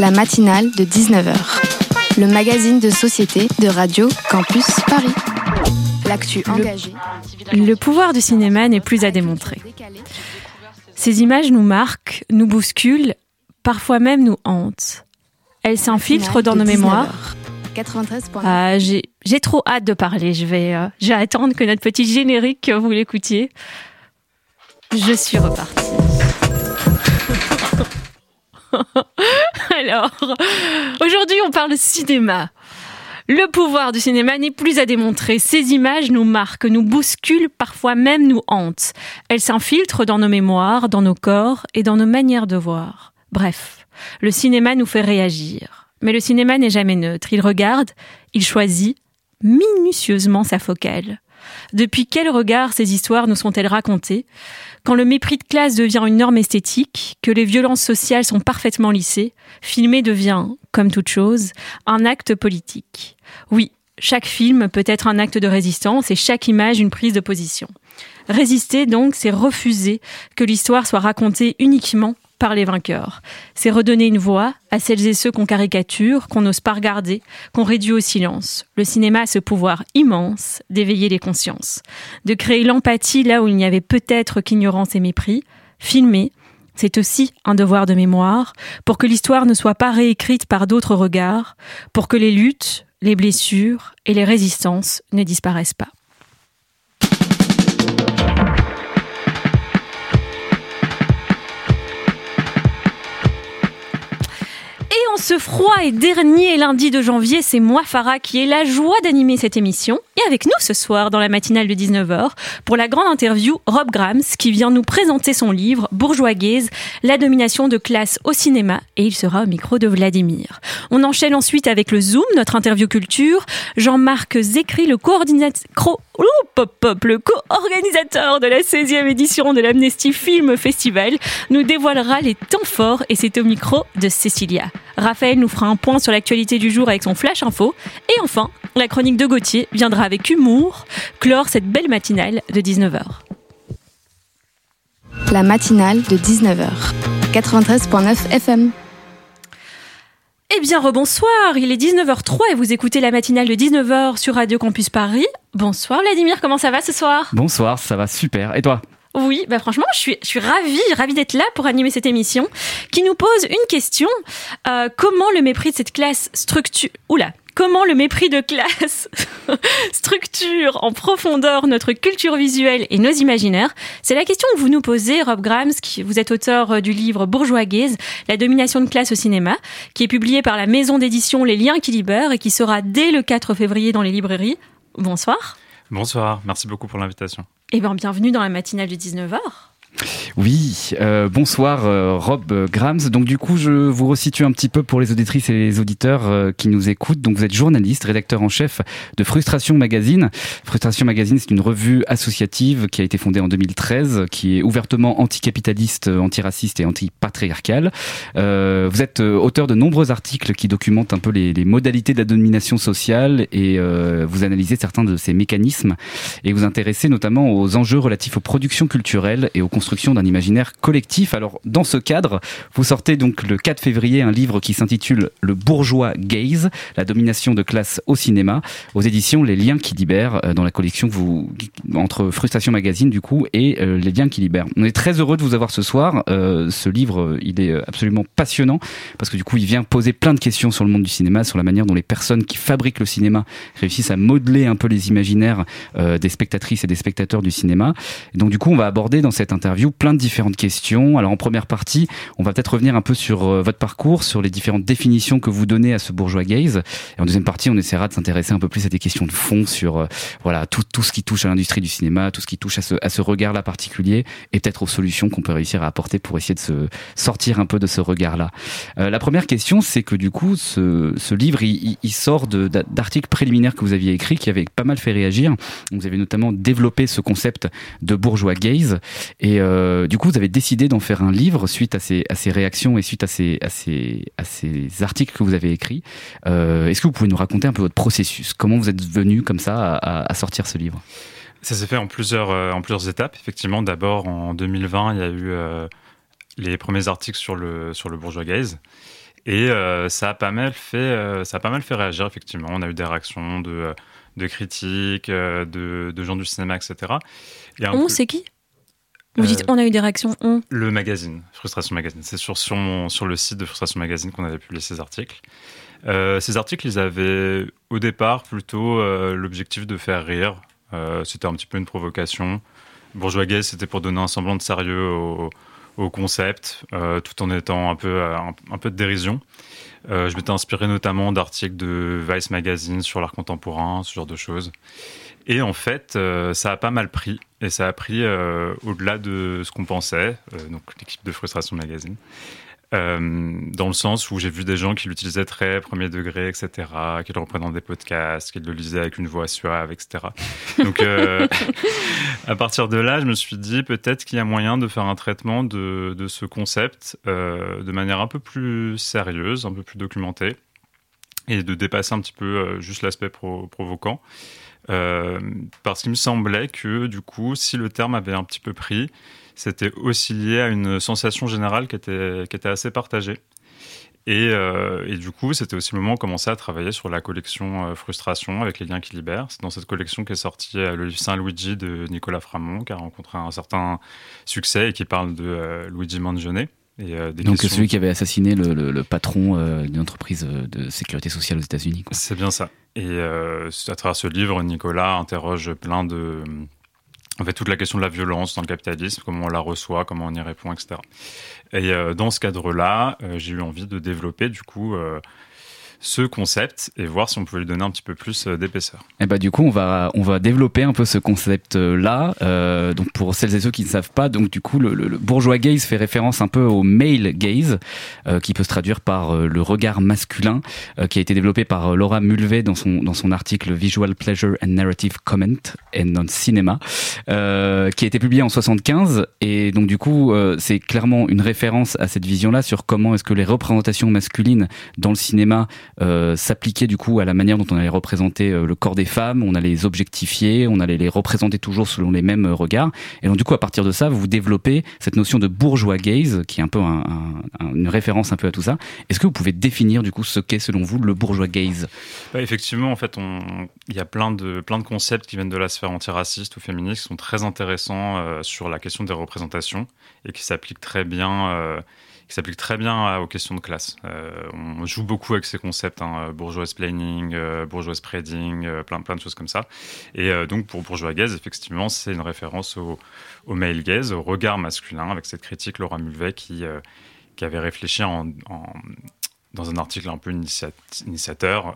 La matinale de 19h. Le magazine de société de Radio Campus Paris. L'actu engagée. Le pouvoir du cinéma n'est plus à démontrer. Ces images nous marquent, nous bousculent, parfois même nous hantent. Elles s'infiltrent dans nos mémoires. 93. J'ai trop hâte de parler. Je vais attendre que notre petit générique, vous l'écoutiez. Je suis repartie. Alors, aujourd'hui, on parle cinéma. Le pouvoir du cinéma n'est plus à démontrer. Ces images nous marquent, nous bousculent, parfois même nous hantent. Elles s'infiltrent dans nos mémoires, dans nos corps et dans nos manières de voir. Bref, le cinéma nous fait réagir. Mais le cinéma n'est jamais neutre. Il regarde, il choisit minutieusement sa focale. Depuis quel regard ces histoires nous sont-elles racontées ? Quand le mépris de classe devient une norme esthétique, que les violences sociales sont parfaitement lissées, filmer devient, comme toute chose, un acte politique. Oui, chaque film peut être un acte de résistance et chaque image une prise de position. Résister donc, c'est refuser que l'histoire soit racontée uniquement par les vainqueurs. C'est redonner une voix à celles et ceux qu'on caricature, qu'on n'ose pas regarder, qu'on réduit au silence. Le cinéma a ce pouvoir immense d'éveiller les consciences, de créer l'empathie là où il n'y avait peut-être qu'ignorance et mépris. Filmer, c'est aussi un devoir de mémoire, pour que l'histoire ne soit pas réécrite par d'autres regards, pour que les luttes, les blessures et les résistances ne disparaissent pas. En ce froid et dernier lundi de janvier, c'est moi, Farah, qui ai la joie d'animer cette émission. Et avec nous ce soir, dans la matinale de 19h, pour la grande interview, Rob Grams, qui vient nous présenter son livre « Bourgeois Gaze, la domination de classe au cinéma ». Et il sera au micro de Vladimir. On enchaîne ensuite avec le Zoom, notre interview culture. Jean-Marc Zécry, le co-organisateur de la 16e édition de l'Amnesty Film Festival, nous dévoilera les temps forts et c'est au micro de Cécilia. Raphaël nous fera un point sur l'actualité du jour avec son Flash Info. Et enfin, la chronique de Gauthier viendra avec humour clore cette belle matinale de 19h. La matinale de 19h. 93.9 FM. Eh bien, rebonsoir, il est 19h03 et vous écoutez la matinale de 19h sur Radio Campus Paris. Bonsoir Vladimir, comment ça va ce soir ? Bonsoir, ça va super. Et toi ? Oui, franchement, je suis ravie d'être là pour animer cette émission qui nous pose une question. Comment le mépris de cette classe Comment le mépris de classe structure en profondeur notre culture visuelle et nos imaginaires ? C'est la question que vous nous posez, Rob Grams, vous êtes auteur du livre Bourgeois Gaze, la domination de classe au cinéma, qui est publié par la maison d'édition Les Liens qui libèrent et qui sera dès le 4 février dans les librairies. Bonsoir. Bonsoir, merci beaucoup pour l'invitation. Bienvenue dans la matinale de 19h. Oui, bonsoir Rob Grams. Donc du coup, je vous resitue un petit peu pour les auditrices et les auditeurs qui nous écoutent. Donc vous êtes journaliste, rédacteur en chef de Frustration Magazine. Frustration Magazine, c'est une revue associative qui a été fondée en 2013, qui est ouvertement anticapitaliste, antiraciste et antipatriarcale. Vous êtes auteur de nombreux articles qui documentent un peu les modalités de la domination sociale et vous analysez certains de ces mécanismes et vous intéressez notamment aux enjeux relatifs aux productions culturelles et aux construction d'un imaginaire collectif. Alors, dans ce cadre, vous sortez donc le 4 février un livre qui s'intitule Le Bourgeois Gaze, la domination de classe au cinéma, aux éditions Les Liens qui libèrent, dans la collection entre Frustration Magazine, du coup, et Les Liens qui libèrent. On est très heureux de vous avoir ce soir. Ce livre, il est absolument passionnant, parce que du coup, il vient poser plein de questions sur le monde du cinéma, sur la manière dont les personnes qui fabriquent le cinéma réussissent à modeler un peu les imaginaires des spectatrices et des spectateurs du cinéma. Et donc, du coup, on va aborder dans cette interview plein de différentes questions. Alors en première partie, on va peut-être revenir un peu sur votre parcours, sur les différentes définitions que vous donnez à ce bourgeois gaze. Et en deuxième partie, on essaiera de s'intéresser un peu plus à des questions de fond sur tout ce qui touche à l'industrie du cinéma, tout ce qui touche à ce regard-là particulier et peut-être aux solutions qu'on peut réussir à apporter pour essayer de se sortir un peu de ce regard-là. La première question, c'est que du coup, ce livre, il sort d'articles préliminaires que vous aviez écrits qui avaient pas mal fait réagir. Vous avez notamment développé ce concept de bourgeois gaze et du coup, vous avez décidé d'en faire un livre suite à ces réactions et suite à ces articles que vous avez écrits. Est-ce que vous pouvez nous raconter un peu votre processus ? Comment vous êtes venu comme ça à sortir ce livre ? Ça s'est fait en plusieurs étapes. Effectivement, d'abord en 2020, il y a eu les premiers articles sur le bourgeois gaze. Et ça a pas mal fait réagir, effectivement. On a eu des réactions de critiques, de gens du cinéma, etc. C'est qui ? Vous dites on a eu des réactions, Le magazine, Frustration Magazine. C'est sur le site de Frustration Magazine qu'on avait publié ces articles. Ces articles, ils avaient au départ plutôt l'objectif de faire rire. C'était un petit peu une provocation. Bourgeois Gaze, c'était pour donner un semblant de sérieux au concept, tout en étant un peu de dérision. Je m'étais inspiré notamment d'articles de Vice Magazine sur l'art contemporain, ce genre de choses. Et en fait, ça a pas mal pris. Et ça a pris au-delà de ce qu'on pensait, donc l'équipe de Frustration Magazine. Dans le sens où j'ai vu des gens qui l'utilisaient très premier degré, etc., qui le reprenaient dans des podcasts, qui le lisaient avec une voix suave, etc. Donc, à partir de là, je me suis dit peut-être qu'il y a moyen de faire un traitement de ce concept de manière un peu plus sérieuse, un peu plus documentée, et de dépasser un petit peu juste l'aspect provoquant. Parce qu'il me semblait que, du coup, si le terme avait un petit peu pris, c'était aussi lié à une sensation générale qui était assez partagée. Et du coup, c'était aussi le moment où on commençait à travailler sur la collection Frustration avec les liens qui libèrent. C'est dans cette collection qu'est sorti le livre Saint-Luigi de Nicolas Framont, qui a rencontré un certain succès et qui parle de Luigi Mangione. Donc celui qui avait assassiné le patron d'une entreprise de sécurité sociale aux États-Unis, quoi. C'est bien ça. Et à travers ce livre, Nicolas interroge toute la question de la violence dans le capitalisme, comment on la reçoit, comment on y répond, etc. Et dans ce cadre-là, j'ai eu envie de développer du coup ce concept et voir si on pouvait lui donner un petit peu plus d'épaisseur. Et du coup, on va développer un peu ce concept-là. Donc pour celles et ceux qui ne savent pas, donc du coup, le bourgeois gaze fait référence un peu au male gaze, qui peut se traduire par le regard masculin, qui a été développé par Laura Mulvey dans son article Visual Pleasure and Narrative Comment and on Cinema, qui a été publié en 75. Et donc du coup, c'est clairement une référence à cette vision-là sur comment est-ce que les représentations masculines dans le cinéma s'appliquer du coup à la manière dont on allait représenter le corps des femmes, on allait les objectifier, on allait les représenter toujours selon les mêmes regards. Et donc du coup, à partir de ça, vous développez cette notion de bourgeois gaze, qui est un peu une référence un peu à tout ça. Est-ce que vous pouvez définir du coup ce qu'est selon vous le bourgeois gaze ? Effectivement, en fait, il y a plein de concepts qui viennent de la sphère antiraciste ou féministe qui sont très intéressants sur la question des représentations et qui s'appliquent très bien aux questions de classe. On joue beaucoup avec ces concepts, bourgeois planning, bourgeois spreading, plein de choses comme ça. Et donc pour bourgeois gaze, effectivement, c'est une référence au male gaze, au regard masculin, avec cette critique Laura Mulvey qui avait réfléchi dans un article un peu initiateur,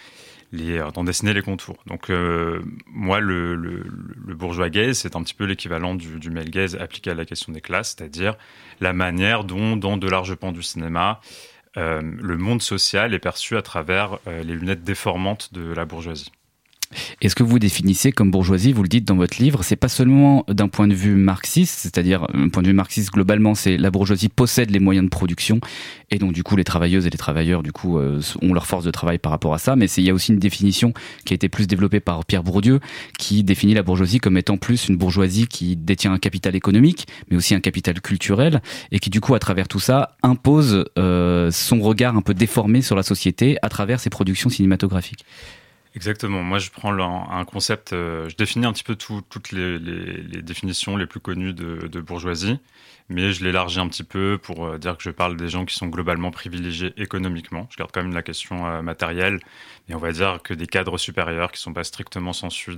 d'en dessiner les contours. Donc moi, le bourgeois gaze, c'est un petit peu l'équivalent du male gaze appliqué à la question des classes, c'est-à-dire la manière dont, dans de larges pans du cinéma, le monde social est perçu à travers les lunettes déformantes de la bourgeoisie. Et ce que vous définissez comme bourgeoisie, vous le dites dans votre livre, c'est pas seulement d'un point de vue marxiste, c'est-à-dire un point de vue marxiste globalement, c'est la bourgeoisie possède les moyens de production et donc du coup les travailleuses et les travailleurs du coup ont leur force de travail par rapport à ça, mais il y a aussi une définition qui a été plus développée par Pierre Bourdieu qui définit la bourgeoisie comme étant plus une bourgeoisie qui détient un capital économique mais aussi un capital culturel et qui du coup à travers tout ça impose son regard un peu déformé sur la société à travers ses productions cinématographiques. Exactement. Moi, je prends un concept, je définis un petit peu toutes les définitions les plus connues de bourgeoisie, mais je l'élargis un petit peu pour dire que je parle des gens qui sont globalement privilégiés économiquement. Je garde quand même la question matérielle, mais on va dire que des cadres supérieurs qui ne sont pas stricto sensu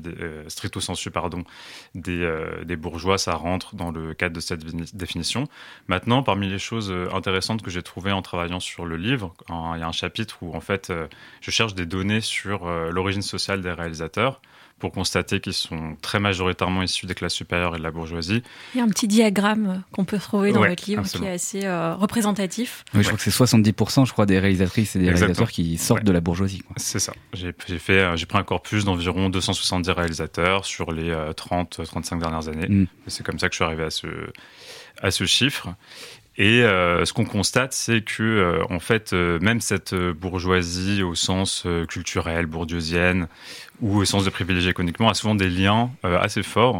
des bourgeois, ça rentre dans le cadre de cette définition. Maintenant, parmi les choses intéressantes que j'ai trouvées en travaillant sur le livre, il y a un chapitre où en fait, je cherche des données sur l'origine sociale des réalisateurs pour constater qu'ils sont très majoritairement issus des classes supérieures et de la bourgeoisie. Il y a un petit diagramme qu'on peut trouver dans votre livre absolument. Qui est assez représentatif. Oui, je crois que c'est 70% je crois, des réalisatrices et des réalisateurs qui sortent de la bourgeoisie. Quoi. C'est ça. J'ai pris un corpus d'environ 270 réalisateurs sur les 30-35 dernières années. C'est comme ça que je suis arrivé à ce chiffre. Et ce qu'on constate, c'est que en fait, même cette bourgeoisie au sens culturel, bourdieusienne, ou au sens de privilégié économiquement, a souvent des liens assez forts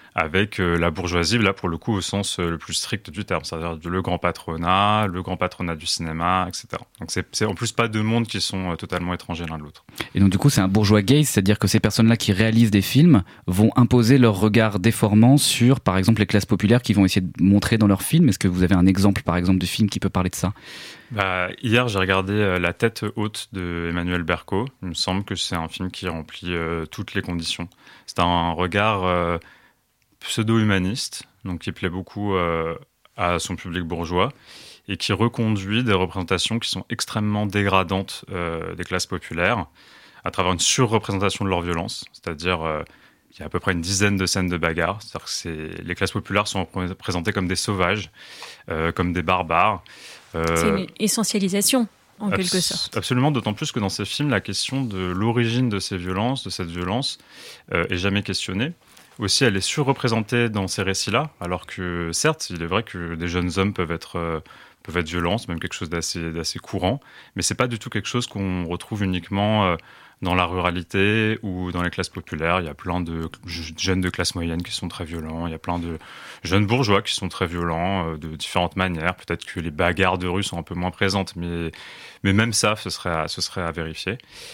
avec la bourgeoisie, là pour le coup au sens le plus strict du terme, c'est-à-dire le grand patronat du cinéma, etc. Donc c'est en plus pas deux mondes qui sont totalement étrangers l'un de l'autre. Et donc du coup c'est un bourgeois gaze, c'est-à-dire que ces personnes-là qui réalisent des films vont imposer leur regard déformant sur par exemple les classes populaires qui vont essayer de montrer dans leurs films. Est-ce que vous avez un exemple par exemple de film qui peut parler de ça ? Hier, j'ai regardé La tête haute de Emmanuel Berco. Il me semble que c'est un film qui remplit toutes les conditions. C'est un regard pseudo-humaniste, donc qui plaît beaucoup à son public bourgeois et qui reconduit des représentations qui sont extrêmement dégradantes des classes populaires à travers une surreprésentation de leur violence. C'est-à-dire, il y a à peu près une dizaine de scènes de bagarre. C'est-à-dire que les classes populaires sont présentées comme des sauvages, comme des barbares. C'est une essentialisation, en quelque sorte. Absolument, d'autant plus que dans ces films, la question de l'origine de ces violences, de cette violence, est jamais questionnée. Aussi, elle est surreprésentée dans ces récits-là, alors que, certes, il est vrai que des jeunes hommes peuvent être violents, c'est même quelque chose d'assez courant, mais c'est pas du tout quelque chose qu'on retrouve uniquement dans la ruralité ou dans les classes populaires. Il y a plein de jeunes de classe moyenne qui sont très violents, il y a plein de jeunes bourgeois qui sont très violents de différentes manières. Peut-être que les bagarres de rue sont un peu moins présentes, mais même ça, ce serait à vérifier.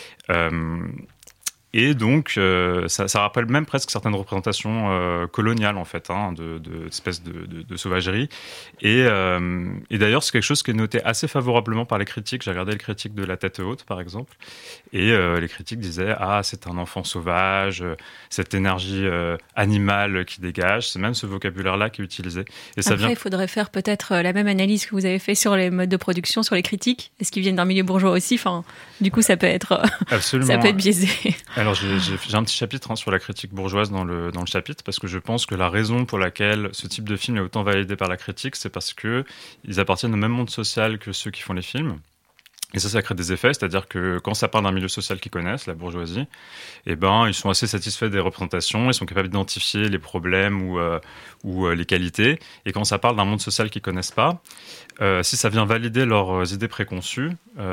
Et donc, ça rappelle même presque certaines représentations coloniales, en fait, d'espèces de sauvagerie. Et d'ailleurs, c'est quelque chose qui est noté assez favorablement par les critiques. J'ai regardé les critiques de La tête haute, par exemple. Et les critiques disaient « Ah, c'est un enfant sauvage, cette énergie animale qui dégage ». C'est même ce vocabulaire-là qui est utilisé. Et ça Après, il faudrait faire peut-être la même analyse que vous avez fait sur les modes de production, sur les critiques. Est-ce qu'ils viennent d'un milieu bourgeois aussi ? Enfin, du coup, ça peut être biaisé. Alors, j'ai un petit chapitre sur la critique bourgeoise dans le chapitre, parce que je pense que la raison pour laquelle ce type de film est autant validé par la critique, c'est parce qu'ils appartiennent au même monde social que ceux qui font les films. Et ça crée des effets, c'est-à-dire que quand ça part d'un milieu social qu'ils connaissent, la bourgeoisie, ils sont assez satisfaits des représentations, ils sont capables d'identifier les problèmes ou les qualités. Et quand ça parle d'un monde social qu'ils connaissent pas, si ça vient valider leurs idées préconçues,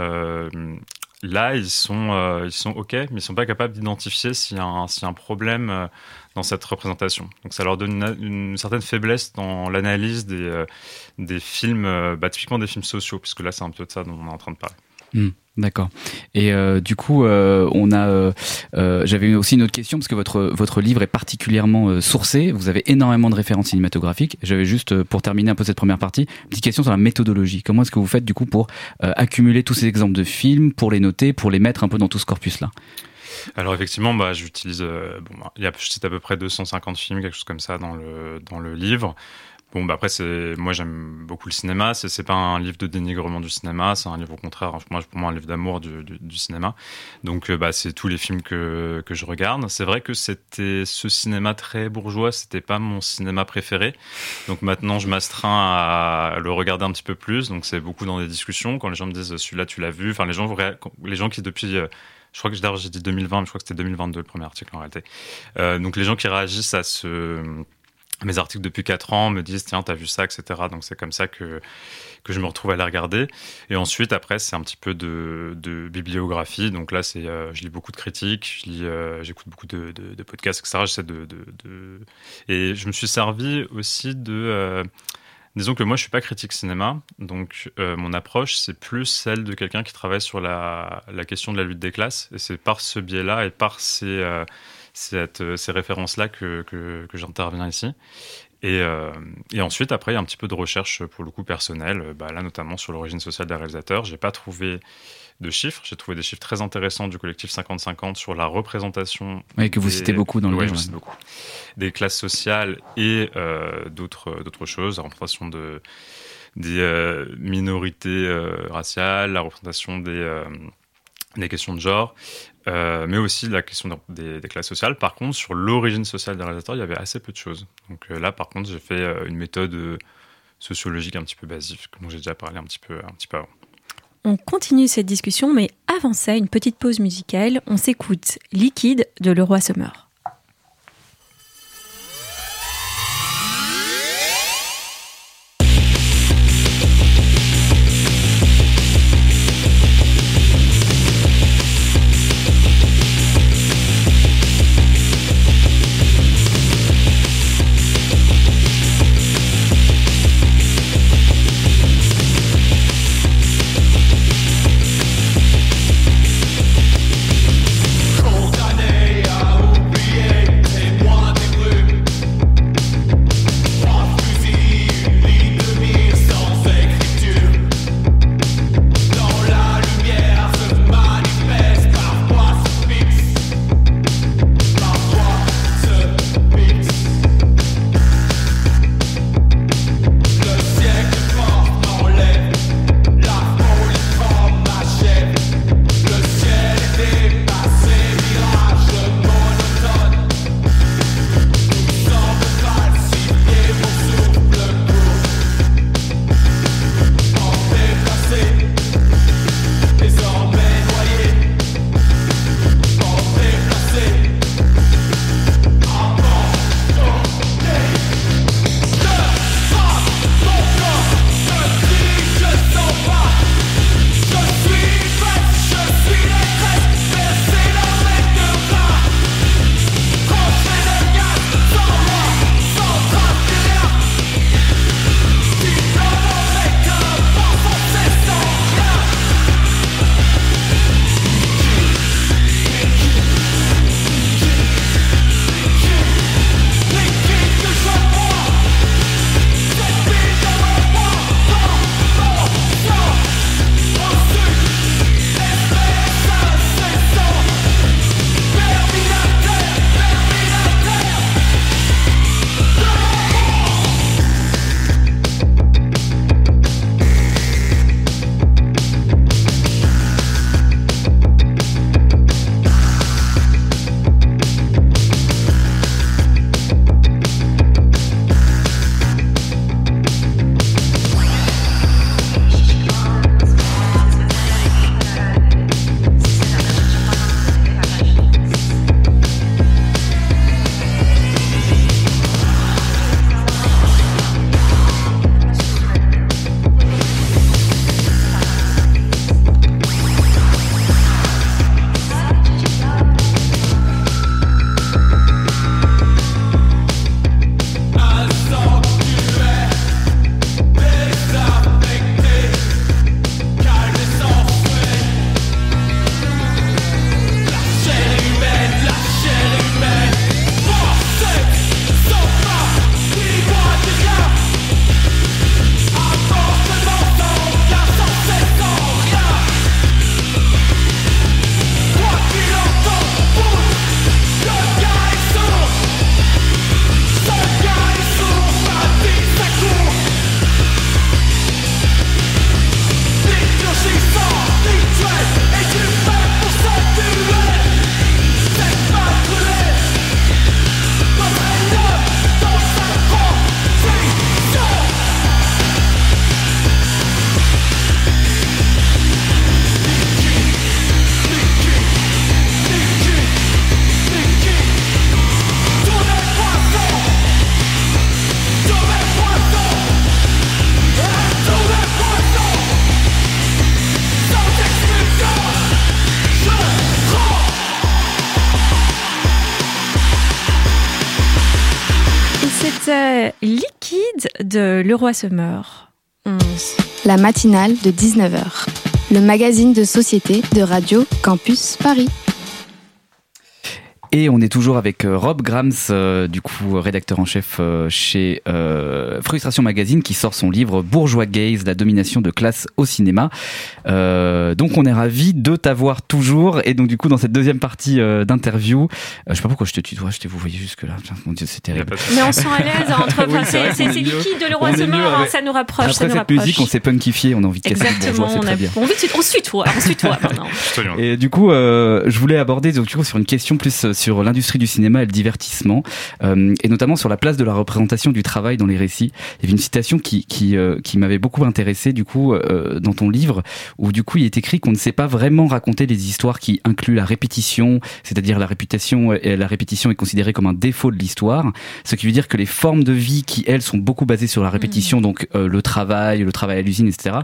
là, ils sont OK, mais ils sont pas capables d'identifier s'il y a un problème dans cette représentation. Donc ça leur donne une certaine faiblesse dans l'analyse des films, typiquement des films sociaux, puisque là, c'est un peu de ça dont on est en train de parler. D'accord. Et du coup, j'avais aussi une autre question, parce que votre livre est particulièrement sourcé. Vous avez énormément de références cinématographiques. J'avais juste, pour terminer un peu cette première partie, une petite question sur la méthodologie. Comment est-ce que vous faites du coup pour accumuler tous ces exemples de films, pour les noter, pour les mettre un peu dans tout ce corpus-là ? Alors effectivement, j'utilise, je cite à peu près 250 films, quelque chose comme ça dans le livre. Après, moi j'aime beaucoup le cinéma, c'est pas un livre de dénigrement du cinéma, c'est un livre au contraire, pour moi un livre d'amour du cinéma. Donc c'est tous les films que je regarde. C'est vrai que c'était ce cinéma très bourgeois, c'était pas mon cinéma préféré. Donc maintenant je m'astreins à le regarder un petit peu plus, donc c'est beaucoup dans des discussions, quand les gens me disent celui-là tu l'as vu, enfin les gens qui depuis... Je crois que d'ailleurs j'ai dit 2020, mais je crois que c'était 2022 le premier article en réalité. Donc les gens qui réagissent à mes articles depuis 4 ans me disent tiens t'as vu ça, etc. Donc c'est comme ça que je me retrouve à les regarder. Et ensuite après c'est un petit peu de bibliographie. Donc là je lis beaucoup de critiques, j'écoute beaucoup de podcasts, etc. J'essaie et je me suis servi aussi disons que moi je suis pas critique cinéma, donc mon approche c'est plus celle de quelqu'un qui travaille sur la question de la lutte des classes, et c'est par ce biais-là et par ces références-là que j'interviens ici. Et ensuite, après, il y a un petit peu de recherche, pour le coup, personnelle. Là, notamment sur l'origine sociale des réalisateurs. J'ai pas trouvé de chiffres. J'ai trouvé des chiffres très intéressants du collectif 50-50 sur la représentation... Oui, que vous citez beaucoup dans le livre. Oui, je cite beaucoup. Des classes sociales et d'autres choses. La représentation des minorités raciales, la représentation des questions de genre, mais aussi la question des classes sociales. Par contre, sur l'origine sociale des réalisateurs, il y avait assez peu de choses. Donc là, par contre, j'ai fait une méthode sociologique un petit peu basique, dont j'ai déjà parlé un petit peu avant. On continue cette discussion, mais avant ça, une petite pause musicale. On s'écoute Liquide de Leroy Summer. c'était Liquide de Leroy Summer. 11. La matinale de 19h. Le magazine de société de Radio Campus Paris. Et on est toujours avec Rob Grams, du coup rédacteur en chef chez Frustration Magazine, qui sort son livre Bourgeois Gaze, la domination de classe au cinéma. Donc on est ravis de t'avoir toujours. Et donc du coup dans cette deuxième partie d'interview, je sais pas pourquoi je te tutoie, vous voyez jusque là. Mon Dieu, c'est terrible. Mais on se sent à l'aise entre. Oui, c'est Liquide de Leroy Summer, ça nous rapproche. Après cette musique, on s'est punkifié, on a envie de casser le bourgeois, c'est très bien. On se tutoie maintenant. Et du coup, je voulais aborder donc, du coup, sur une question plus sur l'industrie du cinéma et le divertissement, et notamment sur la place de la représentation du travail dans les récits. Il y avait une citation qui m'avait beaucoup intéressé du coup dans ton livre, où du coup il est écrit qu'on ne sait pas vraiment raconter les histoires qui incluent la répétition, c'est-à-dire la répétition est considérée comme un défaut de l'histoire, ce qui veut dire que les formes de vie qui elles sont beaucoup basées sur la répétition, donc le travail à l'usine, etc.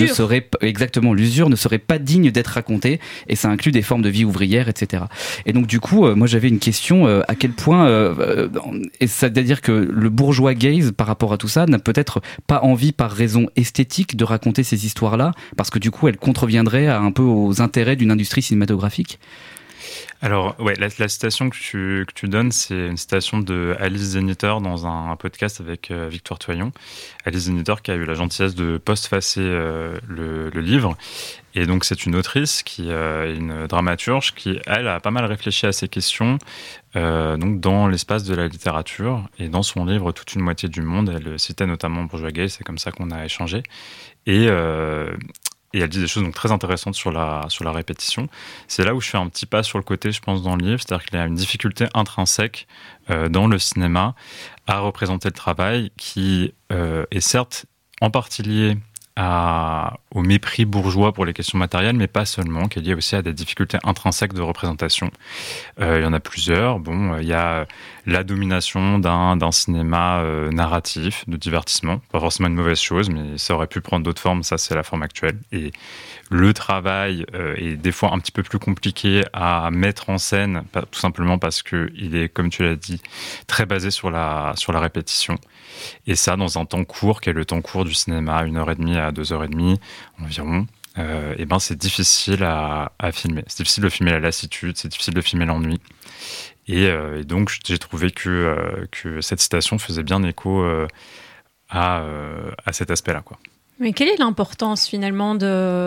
L'usure ne serait pas digne d'être racontée, et ça inclut des formes de vie ouvrière, etc. Et donc du coup, moi j'avais une question, à quel point, et c'est-à-dire que le bourgeois gaze par rapport à tout ça n'a peut-être pas envie par raison esthétique de raconter ces histoires-là, parce que du coup elles contreviendraient un peu aux intérêts d'une industrie cinématographique. Alors, ouais, la citation que tu donnes, c'est une citation de Alice Zeniter dans un podcast avec Victoire Toyon. Alice Zeniter qui a eu la gentillesse de postfacer le livre. Et donc, c'est une autrice qui est une dramaturge qui, elle, a pas mal réfléchi à ces questions donc dans l'espace de la littérature. Et dans son livre Toute une moitié du monde, elle citait notamment Bourgeois Gaze, c'est comme ça qu'on a échangé. Et elle dit des choses donc très intéressantes sur la répétition. C'est là où je fais un petit pas sur le côté, je pense, dans le livre. C'est-à-dire qu'il y a une difficulté intrinsèque dans le cinéma à représenter le travail qui est certes en partie lié au mépris bourgeois pour les questions matérielles, mais pas seulement, qui est lié aussi à des difficultés intrinsèques de représentation. Il y en a plusieurs. Bon, il y a la domination d'un cinéma narratif, de divertissement. Pas forcément une mauvaise chose, mais ça aurait pu prendre d'autres formes. Ça, c'est la forme actuelle. Et le travail est des fois un petit peu plus compliqué à mettre en scène, tout simplement parce qu'il est, comme tu l'as dit, très basé sur la répétition. Et ça, dans un temps court, qui est le temps court du cinéma, 1h30 à 2h30 environ, et ben c'est difficile à filmer. C'est difficile de filmer la lassitude, c'est difficile de filmer l'ennui. Et donc, j'ai trouvé que cette citation faisait bien écho à cet aspect-là, quoi. Mais quelle est l'importance, finalement,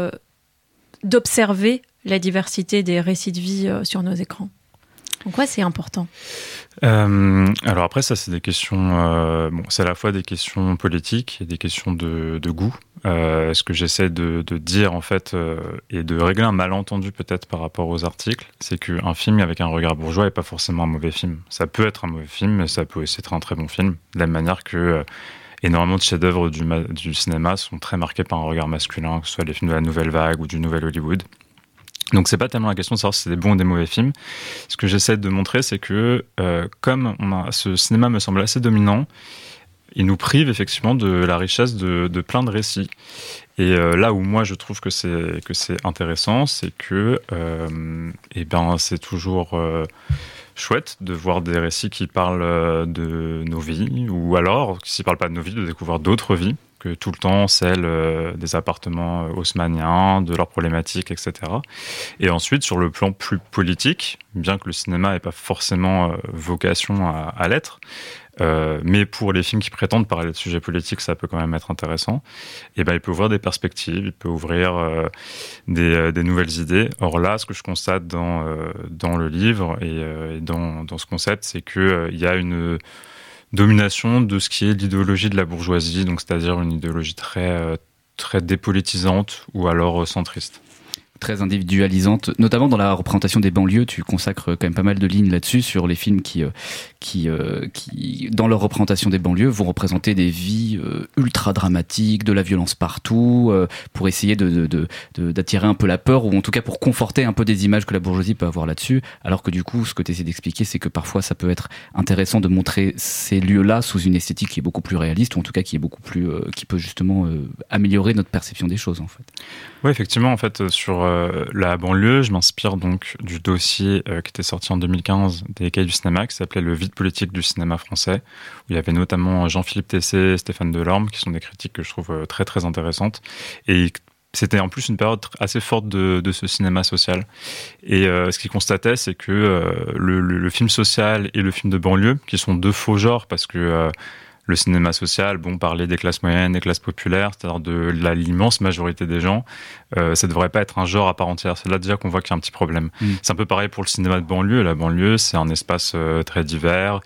d'observer la diversité des récits de vie sur nos écrans ? En quoi c'est important ? Alors après, ça, c'est des questions... c'est à la fois des questions politiques et des questions de goût. Ce que j'essaie de dire, en fait, et de régler un malentendu peut-être par rapport aux articles, c'est qu'un film avec un regard bourgeois n'est pas forcément un mauvais film. Ça peut être un mauvais film, mais ça peut aussi être un très bon film. De la même manière que... énormément de chefs-d'œuvre du cinéma sont très marqués par un regard masculin, que ce soit les films de la nouvelle vague ou du nouvel Hollywood. Donc c'est pas tellement la question de savoir si c'est des bons ou des mauvais films. Ce que j'essaie de montrer, c'est que comme ce cinéma me semble assez dominant, il nous prive effectivement de la richesse de plein de récits. Et là où moi je trouve que c'est intéressant, c'est que c'est toujours chouette de voir des récits qui parlent de nos vies, ou alors, s'ils ne parlent pas de nos vies, de découvrir d'autres vies que tout le temps celles des appartements haussmanniens, de leurs problématiques, etc. Et ensuite, sur le plan plus politique, bien que le cinéma n'ait pas forcément vocation à l'être, mais pour les films qui prétendent parler de sujets politiques, ça peut quand même être intéressant. Et il peut ouvrir des perspectives, il peut ouvrir des nouvelles idées. Or là, ce que je constate dans le livre et dans ce concept, c'est qu'il y a une domination de ce qui est l'idéologie de la bourgeoisie, donc c'est-à-dire une idéologie très dépolitisante ou alors centriste. Très individualisante, notamment dans la représentation des banlieues. Tu consacres quand même pas mal de lignes là-dessus sur les films qui dans leur représentation des banlieues, vont représenter des vies ultra dramatiques, de la violence partout, pour essayer d'attirer un peu la peur, ou en tout cas pour conforter un peu des images que la bourgeoisie peut avoir là-dessus. Alors que du coup, ce que tu essaies d'expliquer, c'est que parfois ça peut être intéressant de montrer ces lieux-là sous une esthétique qui est beaucoup plus réaliste, ou en tout cas qui est beaucoup plus, qui peut justement améliorer notre perception des choses, en fait. Oui, effectivement, en fait, sur la banlieue, je m'inspire donc du dossier qui était sorti en 2015 des Cahiers du cinéma, qui s'appelait Le vide politique du cinéma français, où il y avait notamment Jean-Philippe Tessé et Stéphane Delorme, qui sont des critiques que je trouve très très intéressantes. Et c'était en plus une période assez forte de ce cinéma social. Et ce qu'ils constataient, c'est que le film social et le film de banlieue, qui sont deux faux genres, parce que le cinéma social, parlait des classes moyennes, des classes populaires, c'est-à-dire de l'immense majorité des gens, ça devrait pas être un genre à part entière. C'est là déjà qu'on voit qu'il y a un petit problème. C'est un peu pareil pour le cinéma de banlieue. La banlieue, c'est un espace très divers.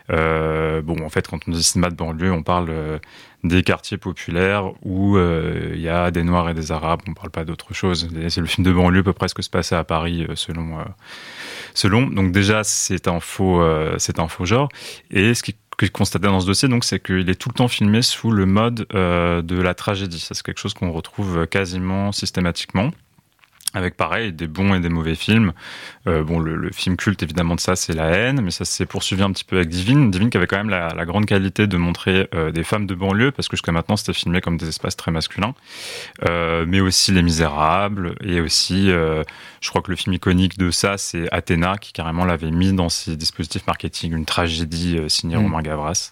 En fait, quand on dit cinéma de banlieue, on parle des quartiers populaires où il y a des Noirs et des Arabes. On parle pas d'autre chose. Le film de banlieue peut presque se passer à Paris selon. Donc déjà, c'est un faux genre. Et ce qui constaté dans ce dossier, donc, c'est qu'il est tout le temps filmé sous le mode de la tragédie. Ça, c'est quelque chose qu'on retrouve quasiment systématiquement, avec pareil des bons et des mauvais films. Le film culte évidemment de ça, c'est La Haine, mais ça s'est poursuivi un petit peu avec Divine qui avait quand même la grande qualité de montrer des femmes de banlieue, parce que jusqu'à maintenant c'était filmé comme des espaces très masculins, mais aussi Les Misérables, et aussi je crois que le film iconique de ça, c'est Athéna, qui carrément l'avait mis dans ses dispositifs marketing, une tragédie signée Romain Gavras.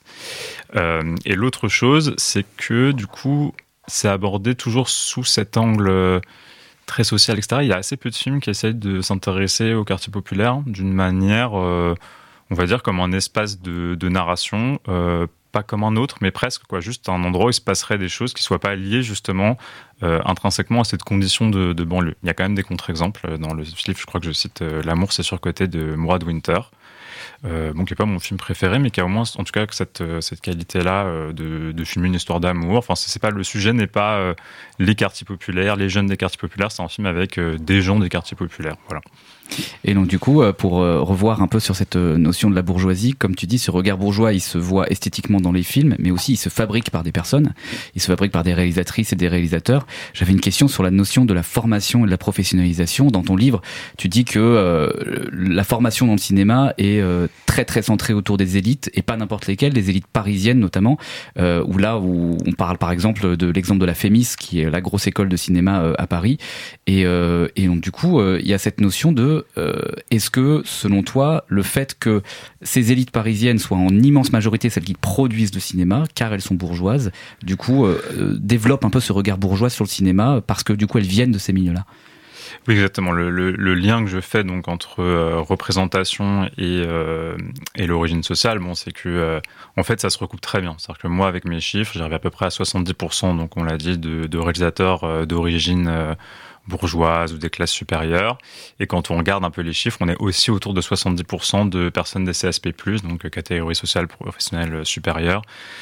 Et l'autre chose, c'est que du coup c'est abordé toujours sous cet angle très social, etc. Il y a assez peu de films qui essayent de s'intéresser au quartier populaire d'une manière, on va dire, comme un espace de narration, pas comme un autre, mais presque, juste un endroit où il se passerait des choses qui ne soient pas liées justement intrinsèquement à cette condition de banlieue. Il y a quand même des contre-exemples dans le livre, je crois que je cite L'amour c'est surcoté de Mourad Winter, qui n'est pas mon film préféré, mais qui a au moins, en tout cas, cette qualité-là de filmer une histoire d'amour. Enfin, le sujet n'est pas les quartiers populaires, les jeunes des quartiers populaires, c'est un film avec des gens des quartiers populaires. Voilà. Et donc du coup, pour revoir un peu sur cette notion de la bourgeoisie, comme tu dis, ce regard bourgeois, il se voit esthétiquement dans les films, mais aussi il se fabrique par des personnes, il se fabrique par des réalisatrices et des réalisateurs. J'avais une question sur la notion de la formation et de la professionnalisation. Dans ton livre, tu dis que la formation dans le cinéma est très très centrée autour des élites, et pas n'importe lesquelles, des élites parisiennes notamment, où on parle par exemple de l'exemple de la Fémis, qui est la grosse école de cinéma à Paris, et donc du coup, il y a cette notion de est-ce que, selon toi, le fait que ces élites parisiennes soient en immense majorité celles qui produisent le cinéma, car elles sont bourgeoises, du coup, développent un peu ce regard bourgeois sur le cinéma, parce que du coup, elles viennent de ces milieux-là? Oui, exactement. Le lien que je fais donc entre représentation et l'origine sociale, c'est que en fait, ça se recoupe très bien. C'est-à-dire que moi, avec mes chiffres, j'arrive à peu près à 70%, donc on l'a dit, de réalisateurs d'origine bourgeoises ou des classes supérieures. Et quand on regarde un peu les chiffres, on est aussi autour de 70% de personnes des CSP+, donc catégorie sociale professionnelle supérieure,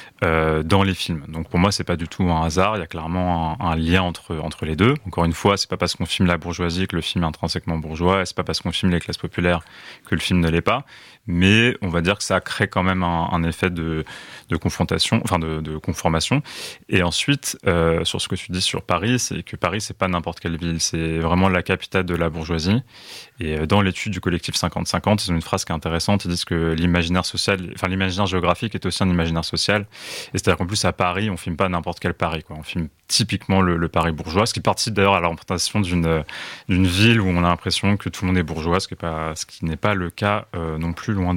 dans les films. Donc pour moi, c'est pas du tout un hasard. Il y a clairement un lien entre les deux. Encore une fois, c'est pas parce qu'on filme la bourgeoisie que le film est intrinsèquement bourgeois, et c'est pas parce qu'on filme les classes populaires que le film ne l'est pas. Mais on va dire que ça crée quand même un effet de confrontation, enfin de conformation. Et ensuite, sur ce que tu dis sur Paris, c'est que Paris, c'est pas n'importe quelle ville, c'est vraiment la capitale de la bourgeoisie. Et dans l'étude du collectif 50-50, ils ont une phrase qui est intéressante. Ils disent que l'imaginaire géographique est aussi un imaginaire social. Et c'est-à-dire qu'en plus, à Paris, on filme pas n'importe quel Paris, On filme typiquement le Paris bourgeois, ce qui participe d'ailleurs à la représentation d'une ville où on a l'impression que tout le monde est bourgeois, ce qui n'est pas le cas non plus, loin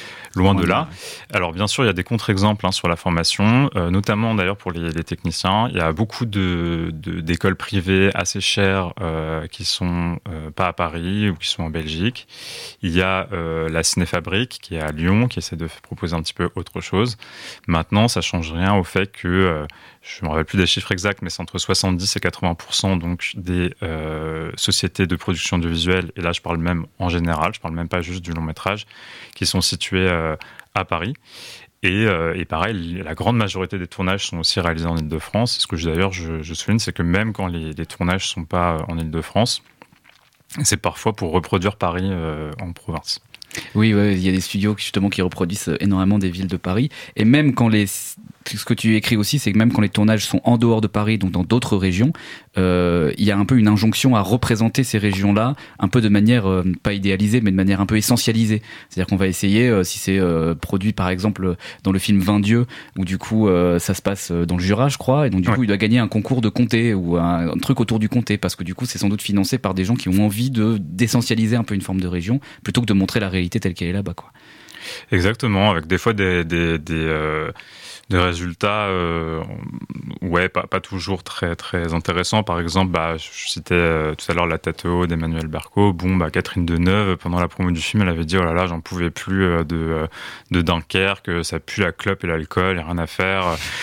de là. Alors bien sûr, il y a des contre-exemples sur la formation, notamment d'ailleurs pour les techniciens. Il y a beaucoup d'écoles privées assez chères qui sont pas à Paris ou qui sont en Belgique. Il y a la Cinéfabrique qui est à Lyon, qui essaie de proposer un petit peu autre chose. Maintenant, ça change rien au fait que je me rappelle plus des chiffres exacts, mais c'est entre 70 et 80% donc des sociétés de production audiovisuelle, et là je parle même en général, je parle même pas juste du long métrage, qui sont situées à Paris. Et pareil, la grande majorité des tournages sont aussi réalisés en Île-de-France. Et ce que je souligne, c'est que même quand les tournages sont pas en Île-de-France, c'est parfois pour reproduire Paris en province. Oui, il y a des studios justement qui reproduisent énormément des villes de Paris, et même quand les ce que tu écris aussi, c'est que même quand les tournages sont en dehors de Paris, donc dans d'autres régions, il y a un peu une injonction à représenter ces régions-là, un peu de manière, pas idéalisée, mais de manière un peu essentialisée. C'est-à-dire qu'on va essayer, si c'est produit par exemple dans le film 20 dieux, où du coup ça se passe dans le Jura, je crois, et donc du coup il doit gagner un concours de comté ou un truc autour du comté, parce que du coup c'est sans doute financé par des gens qui ont envie d'essentialiser un peu une forme de région, plutôt que de montrer la réalité telle qu'elle est là-bas, quoi. Exactement, avec des fois des résultats pas toujours très très intéressants. Par exemple, je citais tout à l'heure La tête haute d'Emmanuel Berco. Catherine Deneuve, pendant la promo du film, elle avait dit: oh là là, j'en pouvais plus de Dunkerque, ça pue la clope et l'alcool, il n'y a rien à faire.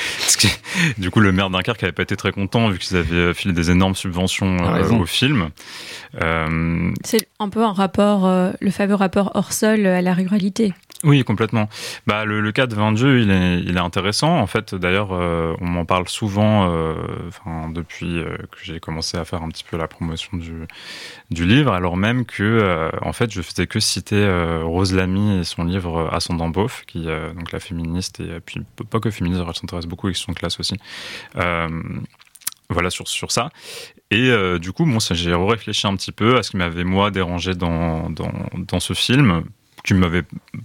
Du coup, le maire de Dunkerque n'avait pas été très content vu qu'ils avaient filé des énormes subventions au film. C'est un peu un rapport, le fameux rapport Orsol à la ruralité. Oui, complètement. Le cas de 20 dieux, il est intéressant. En fait, d'ailleurs, on m'en parle souvent depuis que j'ai commencé à faire un petit peu la promotion du livre, alors même que, en fait, je faisais que citer Rose Lamy et son livre Ascendant Beauf, qui donc la féministe, et puis pas que féministe, elle s'intéresse beaucoup avec son classe aussi. Voilà, sur ça. Et du coup, j'ai réfléchi un petit peu à ce qui m'avait, moi, dérangé dans ce film, qui m'avait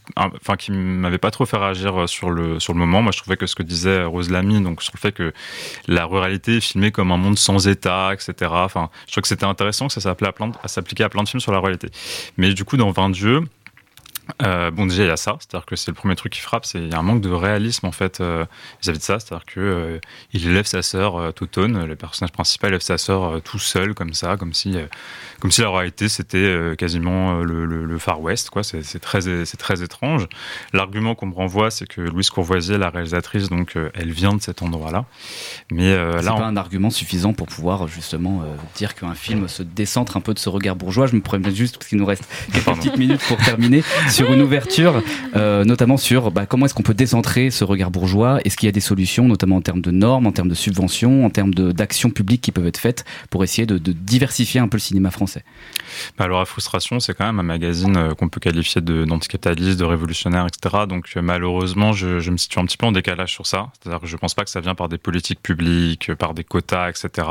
pas trop fait réagir sur le moment. Moi, je trouvais que ce que disait Rose Lamy, donc sur le fait que la ruralité est filmée comme un monde sans État, etc. Enfin, je trouve que c'était intéressant, que ça s'appliquait à plein de films sur la ruralité. Mais du coup, dans 20 dieux, déjà il y a ça, c'est-à-dire que c'est le premier truc qui frappe, il y a un manque de réalisme en fait vis-à-vis de ça, c'est-à-dire que il élève sa sœur Totone, le personnage principal élève sa sœur tout seul comme ça, comme si la réalité c'était quasiment le Far West, quoi. C'est très étrange. L'argument qu'on me renvoie, c'est que Louise Courvoisier, la réalisatrice, donc elle vient de cet endroit-là, mais c'est pas un argument suffisant pour pouvoir justement dire qu'un film se décentre un peu de ce regard bourgeois. Je me promets juste, parce qu'il nous reste quelques petites minutes pour terminer, sur une ouverture, notamment sur comment est-ce qu'on peut décentrer ce regard bourgeois. Est-ce qu'il y a des solutions, notamment en termes de normes, en termes de subventions, en termes d'actions publiques qui peuvent être faites pour essayer de diversifier un peu le cinéma français? Alors, à Frustration, c'est quand même un magazine qu'on peut qualifier d'anticapitaliste, de révolutionnaire, etc. Donc, malheureusement, je me situe un petit peu en décalage sur ça. C'est-à-dire que je pense pas que ça vient par des politiques publiques, par des quotas, etc.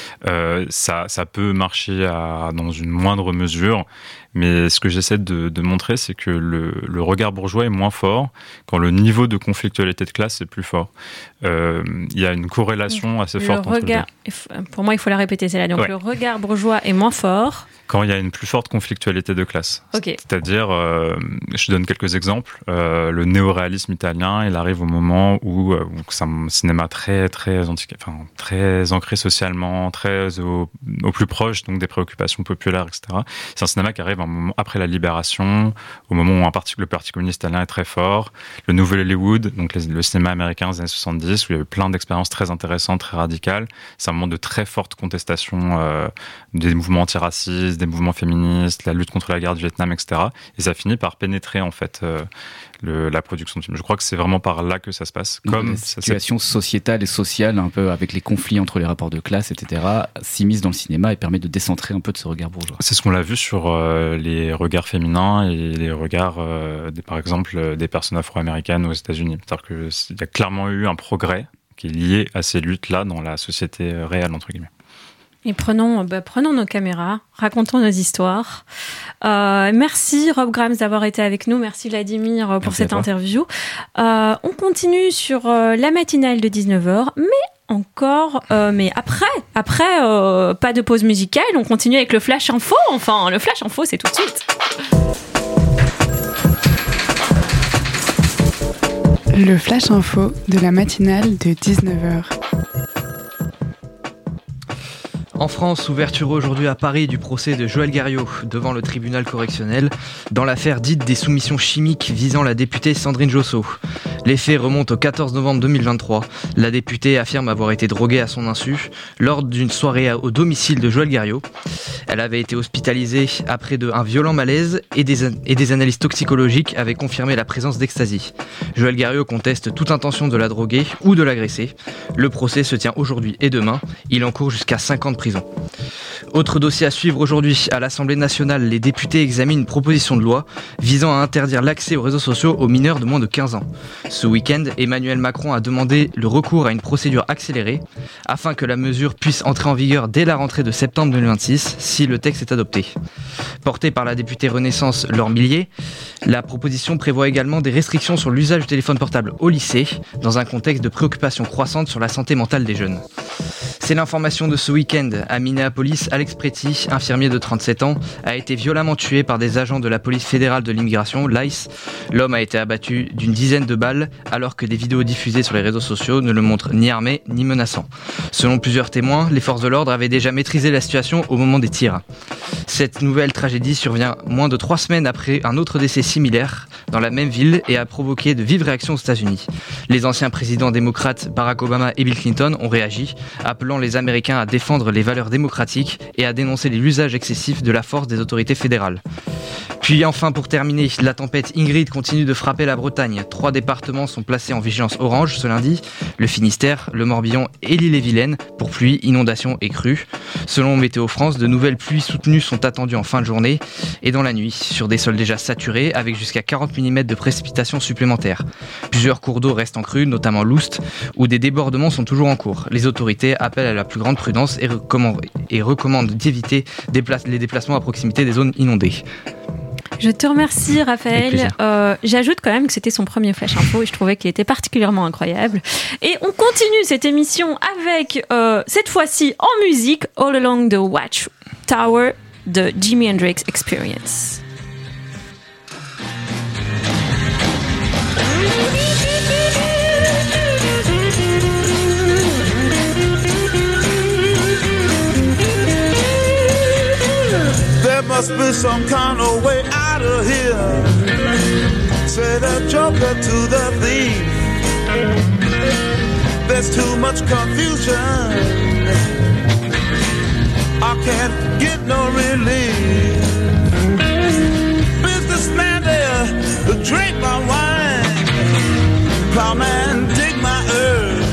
Ça peut marcher dans une moindre mesure. Mais ce que j'essaie de montrer, c'est que le regard bourgeois est moins fort quand le niveau de conflictualité de classe est plus fort. Il y a une corrélation assez forte entre les deux. Pour moi, il faut la répéter, celle-là. Donc, le regard bourgeois est moins fort quand il y a une plus forte conflictualité de classe. Okay. C'est-à-dire, je donne quelques exemples. Le néoréalisme italien, il arrive au moment où c'est un cinéma très ancré socialement, très au plus proche donc des préoccupations populaires, etc. C'est un cinéma qui arrive un moment après la Libération, au moment où le Parti communiste italien est très fort. Le Nouvel Hollywood, donc le cinéma américain des années 70, où il y a eu plein d'expériences très intéressantes, très radicales. C'est un moment de très forte contestation des mouvements antiracistes, des mouvements féministes, la lutte contre la guerre du Vietnam, etc. Et ça finit par pénétrer en fait la production de films. Je crois que c'est vraiment par là que ça se passe. Comme la situation sociétale et sociale, un peu avec les conflits entre les rapports de classe, etc., s'immisce dans le cinéma et permet de décentrer un peu de ce regard bourgeois. C'est ce qu'on l'a vu sur les regards féminins et les regards, par exemple, des personnes afro-américaines aux États-Unis. C'est-à-dire qu'il y a clairement eu un progrès qui est lié à ces luttes-là dans la société réelle, entre guillemets. Et prenons nos caméras, racontons nos histoires. Merci Rob Grams d'avoir été avec nous. Merci Vladimir pour cette interview. On continue sur la matinale de 19h, mais après, pas de pause musicale, on continue avec le Flash Info. Enfin, le Flash Info, c'est tout de suite. Le Flash Info de la matinale de 19h. En France, ouverture aujourd'hui à Paris du procès de Joëlle Garriaud devant le tribunal correctionnel dans l'affaire dite des soumissions chimiques visant la députée Sandrine Josso. Les faits remontent au 14 novembre 2023. La députée affirme avoir été droguée à son insu lors d'une soirée au domicile de Joëlle Garriaud. Elle avait été hospitalisée après un violent malaise et des analyses toxicologiques avaient confirmé la présence d'ecstasy. Joëlle Garriaud conteste toute intention de la droguer ou de l'agresser. Le procès se tient aujourd'hui et demain. Il encourt jusqu'à 5 ans de prison. Autre dossier à suivre aujourd'hui, à l'Assemblée nationale, les députés examinent une proposition de loi visant à interdire l'accès aux réseaux sociaux aux mineurs de moins de 15 ans. Ce week-end, Emmanuel Macron a demandé le recours à une procédure accélérée afin que la mesure puisse entrer en vigueur dès la rentrée de septembre 2026 si le texte est adopté. Portée par la députée Renaissance Laure Millier, la proposition prévoit également des restrictions sur l'usage du téléphone portable au lycée dans un contexte de préoccupation croissante sur la santé mentale des jeunes. C'est l'information de ce week-end. À Minneapolis, Alex Pretty, infirmier de 37 ans, a été violemment tué par des agents de la police fédérale de l'immigration, l'ICE. L'homme a été abattu d'une dizaine de balles alors que des vidéos diffusées sur les réseaux sociaux ne le montrent ni armé ni menaçant. Selon plusieurs témoins, les forces de l'ordre avaient déjà maîtrisé la situation au moment des tirs. Cette nouvelle tragédie survient moins de 3 semaines après un autre décès similaire dans la même ville et a provoqué de vives réactions aux États-Unis. Les anciens présidents démocrates Barack Obama et Bill Clinton ont réagi, appelant les Américains à défendre les valeurs démocratiques et à dénoncer l'usage excessif de la force des autorités fédérales. Puis enfin, pour terminer, la tempête Ingrid continue de frapper la Bretagne. 3 départements sont placés en vigilance orange ce lundi, le Finistère, le Morbihan et l'Ille-et-Vilaine, pour pluie, inondations et crues. Selon Météo France, de nouvelles pluies soutenues sont attendues en fin de journée et dans la nuit, sur des sols déjà saturés, avec jusqu'à 40 mm de précipitations supplémentaires. Plusieurs cours d'eau restent en crue, notamment l'Oust, où des débordements sont toujours en cours. Les autorités appellent à la plus grande prudence et recommandent d'éviter les déplacements à proximité des zones inondées. Je te remercie, Raphaël. J'ajoute quand même que c'était son premier Flash Info et je trouvais qu'il était particulièrement incroyable. Et on continue cette émission avec, cette fois-ci en musique, All Along the Watch Tower de Jimi Hendrix Experience. There must be some kind of way out of here. Say the joker to the thief. There's too much confusion. I can't get no relief. Businessman there, drink my wine. Plowman, dig my earth.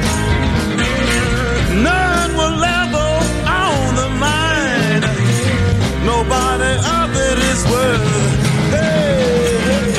None will level on the mine. Nobody of it is worth. Hey, hey.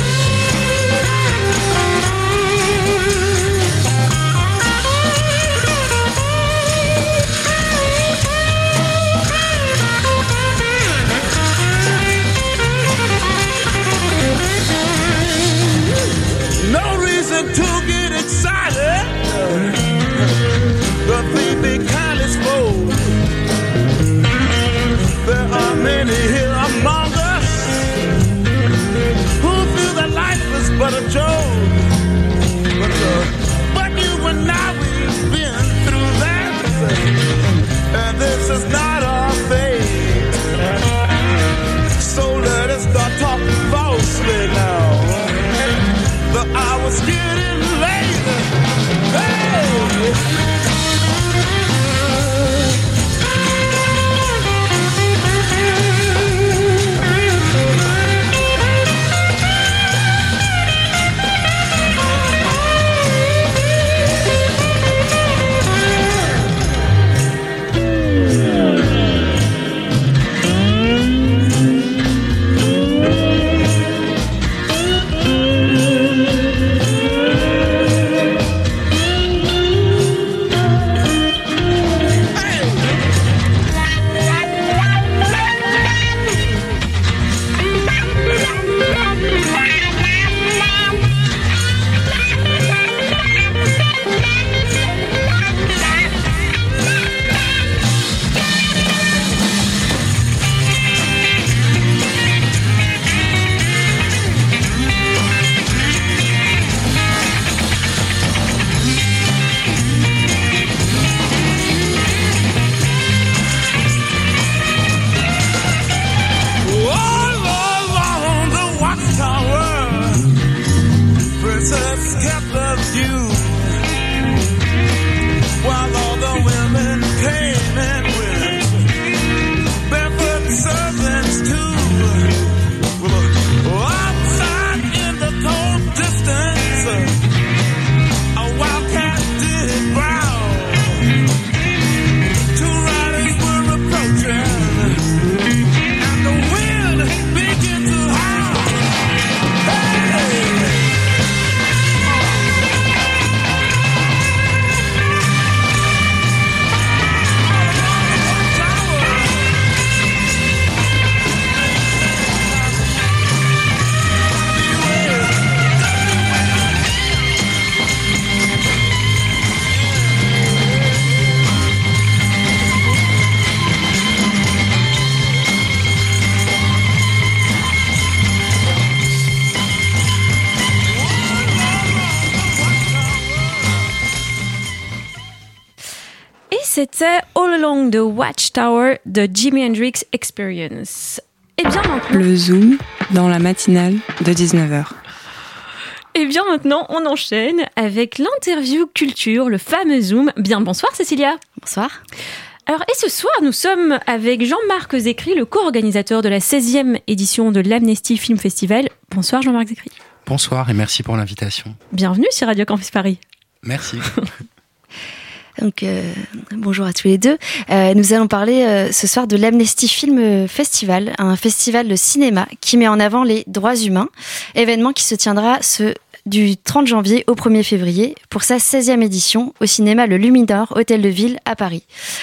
c'était All Along the Watchtower de Jimi Hendrix Experience. Et bien maintenant... Le Zoom dans la matinale de 19h. Et bien maintenant, on enchaîne avec l'interview culture, le fameux Zoom. Bien bonsoir Cécilia. Bonsoir. Alors, et ce soir, nous sommes avec Jean-Marc Zécry, le co-organisateur de la 16e édition de l'Amnesty Film Festival. Bonsoir Jean-Marc Zécry. Bonsoir et merci pour l'invitation. Bienvenue sur Radio Campus Paris. Merci. Donc, bonjour à tous les deux. Nous allons parler ce soir de l'Amnesty Film Festival, un festival de cinéma qui met en avant les droits humains, événement qui se tiendra du 30 janvier au 1er février pour sa 16e édition au cinéma Le Luminor, Hôtel de Ville à Paris.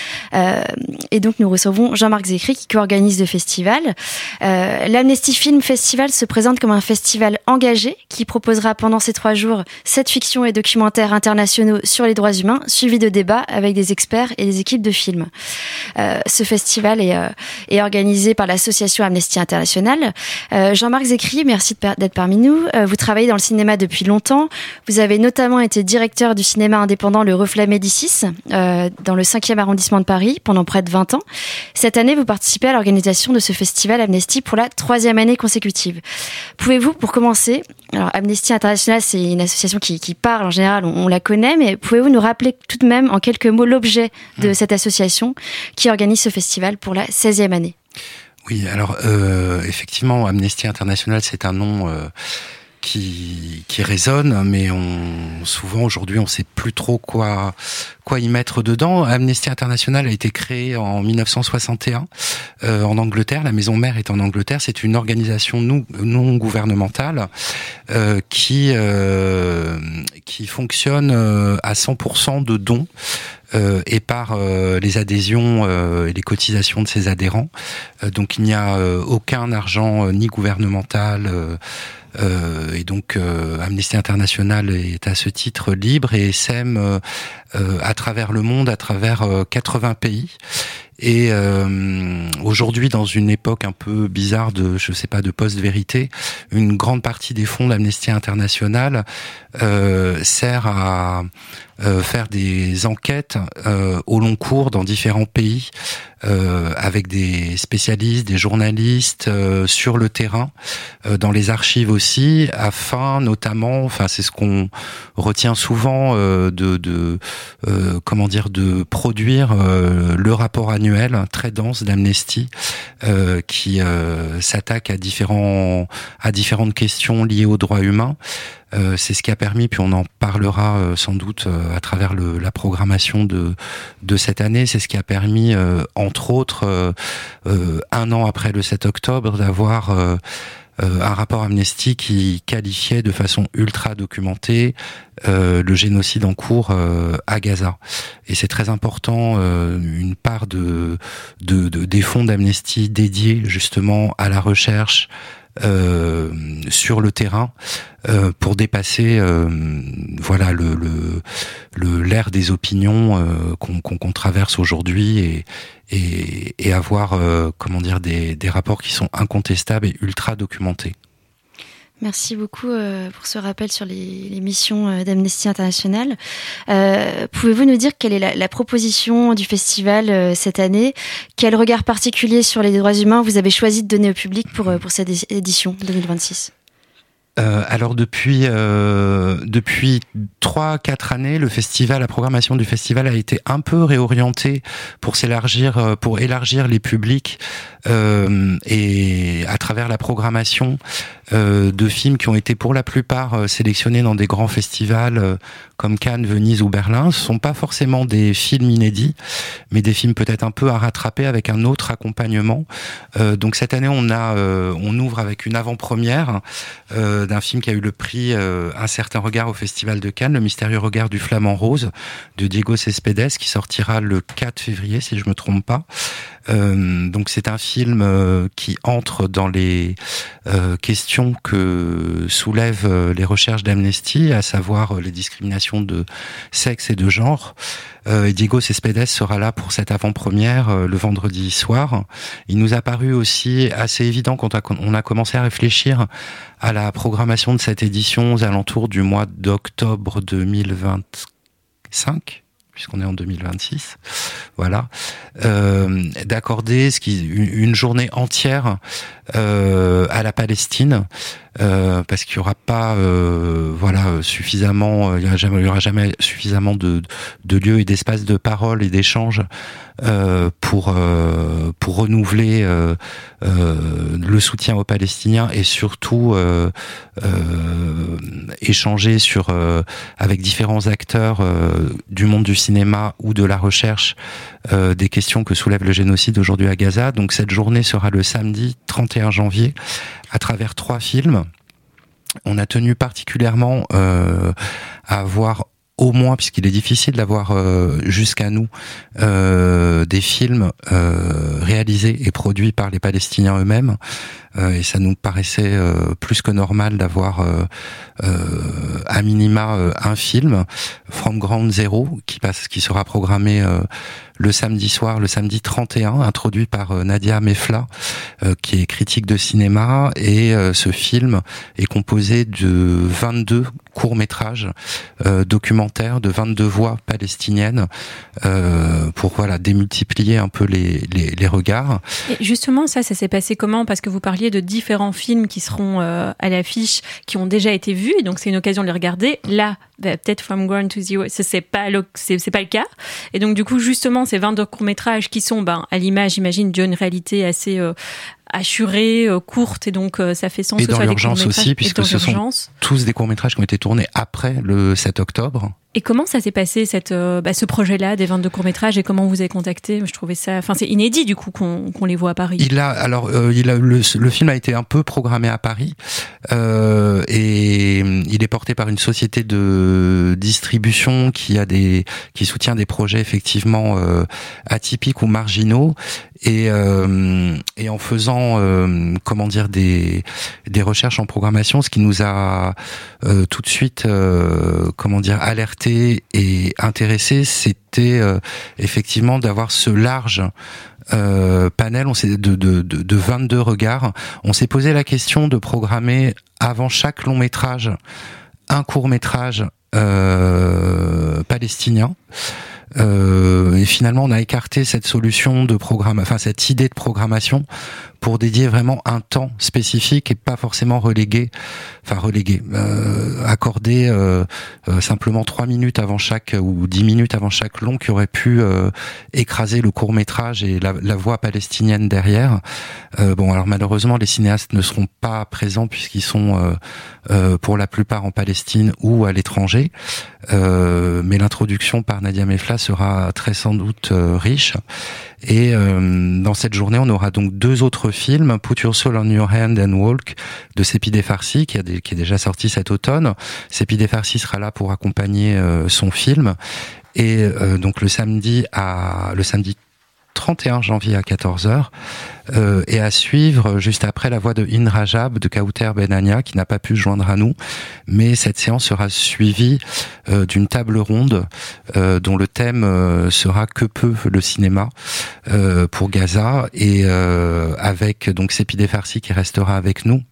Et donc nous recevons Jean-Marc Zécry qui co-organise le festival. L'Amnesty Film Festival se présente comme un festival engagé qui proposera pendant ces 3 jours 7 fictions et documentaires internationaux sur les droits humains, suivis de débats avec des experts et des équipes de films. Ce festival est organisé par l'association Amnesty International. Jean-Marc Zécry, merci d'être parmi nous. Vous travaillez dans le cinéma depuis longtemps. Vous avez notamment été directeur du cinéma indépendant Le Reflet Médicis dans le 5e arrondissement de Paris pendant près de 20 ans. Cette année, vous participez à l'organisation de ce festival Amnesty pour la 3e année consécutive. Pouvez-vous, pour commencer, alors Amnesty International, c'est une association qui parle en général, on la connaît, mais pouvez-vous nous rappeler tout de même en quelques mots l'objet de cette association qui organise ce festival pour la 16e année? Oui, alors effectivement, Amnesty International, c'est un nom qui résonne, mais souvent aujourd'hui on sait plus trop quoi y mettre dedans. Amnesty International a été créé en 1961 en Angleterre. La maison mère est en Angleterre. C'est une organisation non gouvernementale qui fonctionne à 100% de dons et par les adhésions et les cotisations de ses adhérents. Donc il n'y a aucun argent ni gouvernemental et donc Amnesty International est à ce titre libre et sème à travers le monde, à travers 80 pays. Et aujourd'hui, dans une époque un peu bizarre de post-vérité, une grande partie des fonds d'Amnesty International sert à faire des enquêtes au long cours dans différents pays avec des spécialistes, des journalistes sur le terrain, dans les archives aussi, afin notamment, c'est ce qu'on retient souvent de produire le rapport annuel très dense d'Amnesty qui s'attaque à différentes questions liées aux droits humains. C'est ce qui a permis, puis on en parlera sans doute à travers la programmation de cette année, c'est ce qui a permis, entre autres, un an après le 7 octobre, d'avoir un rapport Amnesty qui qualifiait de façon ultra documentée le génocide en cours à Gaza. Et c'est très important, une part des fonds d'Amnesty dédiés justement à la recherche sur le terrain pour dépasser l'ère des opinions qu'on traverse aujourd'hui et avoir des rapports qui sont incontestables et ultra documentés. Merci beaucoup pour ce rappel sur les missions d'Amnesty International. Pouvez-vous nous dire quelle est la proposition du festival cette année? Quel regard particulier sur les droits humains vous avez choisi de donner au public pour cette édition 2026? Alors depuis 3-4 années, la programmation du festival a été un peu réorientée pour élargir les publics et à travers la programmation de films qui ont été pour la plupart sélectionnés dans des grands festivals comme Cannes, Venise ou Berlin. Ce sont pas forcément des films inédits, mais des films peut-être un peu à rattraper avec un autre accompagnement. Donc cette année, on ouvre avec une avant-première d'un film qui a eu le prix Un certain regard au Festival de Cannes, Le mystérieux regard du flamant rose de Diego Céspedes, qui sortira le 4 février si je me trompe pas. Donc c'est un film qui entre dans les questions que soulèvent les recherches d'Amnesty, à savoir les discriminations de sexe et de genre. Et Diego Céspedes sera là pour cette avant-première le vendredi soir. Il nous a paru aussi assez évident quand on a commencé à réfléchir à la programmation de cette édition aux alentours du mois d'octobre 2025. puisqu'on est en 2026, voilà, d'accorder une journée entière à la Palestine, parce qu'il y aura pas, suffisamment, il y aura jamais suffisamment de lieux et d'espaces de parole et d'échange pour renouveler le soutien aux Palestiniens et surtout échanger avec différents acteurs du monde du cinéma ou de la recherche des questions que soulève le génocide aujourd'hui à Gaza. Donc cette journée sera le samedi 31 janvier à travers 3 films. On a tenu particulièrement à avoir au moins, puisqu'il est difficile d'avoir jusqu'à nous des films réalisés et produits par les Palestiniens eux-mêmes, et ça nous paraissait plus que normal d'avoir à minima un film, From Ground Zero, qui sera programmé le samedi soir, le samedi 31, introduit par Nadia Mefla, qui est critique de cinéma, et ce film est composé de 22 courts-métrages documentaires, de 22 voix palestiniennes, pour démultiplier un peu les regards. Et justement, ça s'est passé comment? Parce que vous parliez de différents films qui seront à l'affiche, qui ont déjà été vus, et donc c'est une occasion de les regarder. Là, peut-être From Ground to Zero, c'est pas le cas. Et donc du coup, justement, ces 22 courts-métrages qui sont, à l'image, j'imagine, d'une réalité assez assurée, courte, et donc ça fait sens. Et dans l'urgence aussi, puisque ce sont tous des courts-métrages qui ont été tournés après le 7 octobre. Et comment ça s'est passé, ce projet-là des 22 courts-métrages, et comment vous avez contacté? Je trouvais ça, c'est inédit du coup qu'on les voit à Paris. Le film a été un peu programmé à Paris, et il est porté par une société de distribution qui soutient des projets effectivement atypiques ou marginaux, et en faisant des recherches en programmation, ce qui nous a tout de suite alerté et intéressé, c'était effectivement d'avoir ce large panel de 22 regards. On s'est posé la question de programmer avant chaque long métrage un court métrage palestinien. Et finalement, on a écarté cette solution cette idée de programmation pour dédier vraiment un temps spécifique et pas forcément accorder simplement 3 minutes avant chaque ou 10 minutes avant chaque long qui aurait pu écraser le court-métrage et la voix palestinienne derrière. Alors malheureusement, les cinéastes ne seront pas présents puisqu'ils sont pour la plupart en Palestine ou à l'étranger. Mais l'introduction par Nadia Mefla sera très sans doute riche. Et dans cette journée, on aura donc 2 autres films, Put Your Soul on Your Hand and Walk de Sepideh Farsi, qui est déjà sorti cet automne. Sepideh Farsi sera là pour accompagner son film. Et donc le samedi 31 janvier à 14h, et à suivre juste après La Voix de In Rajab de Kauter Benania, qui n'a pas pu se joindre à nous, mais cette séance sera suivie d'une table ronde dont le thème sera Que peut le cinéma pour Gaza, et avec donc Sepideh Farsi qui restera avec nous.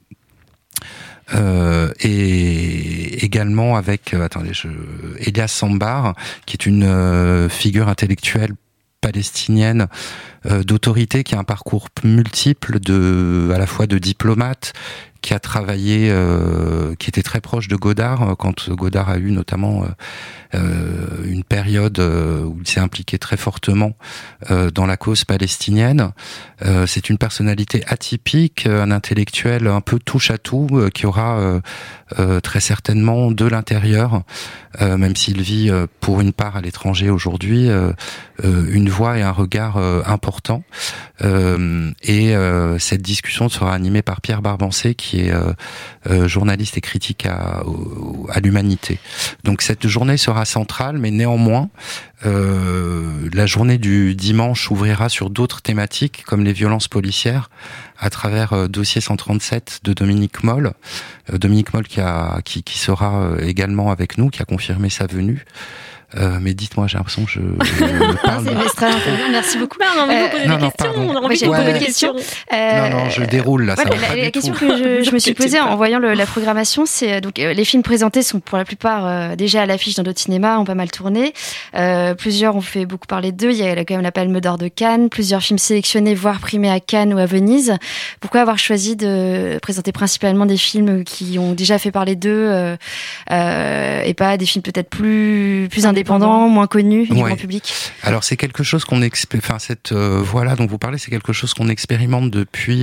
Et également avec Elias Sambar, qui est une figure intellectuelle palestinienne d'autorité, qui a un parcours multiple à la fois de diplomate, qui a travaillé, qui était très proche de Godard, quand Godard a eu notamment une période où il s'est impliqué très fortement dans la cause palestinienne. C'est une personnalité atypique, un intellectuel un peu touche à tout, qui aura très certainement de l'intérieur, même s'il vit pour une part à l'étranger aujourd'hui, une voix et un regard important. Et cette discussion sera animée par Pierre Barbancé, qui est journaliste et critique à l'Humanité. Donc cette journée sera centrale, mais néanmoins, la journée du dimanche ouvrira sur d'autres thématiques, comme les violences policières, à travers Dossier 137 de Dominique Moll. Dominique Moll qui sera également avec nous, qui a confirmé sa venue. Mais dites-moi, j'ai l'impression que je parle. C'est très intéressant. Merci beaucoup. Non, mais vous posez des questions. On a envie de poser des questions. Non, je déroule là. Voilà, la question que je me suis posée en voyant la programmation, c'est donc les films présentés sont pour la plupart déjà à l'affiche dans d'autres cinémas, ont pas mal tourné. Plusieurs ont fait beaucoup parler d'eux. Il y a quand même la Palme d'Or de Cannes, plusieurs films sélectionnés, voire primés à Cannes ou à Venise. Pourquoi avoir choisi de présenter principalement des films qui ont déjà fait parler d'eux et pas des films peut-être plus indépendants, moins connus du grand public? Alors c'est quelque chose qu'on cette voie-là dont vous parlez, c'est quelque chose qu'on expérimente depuis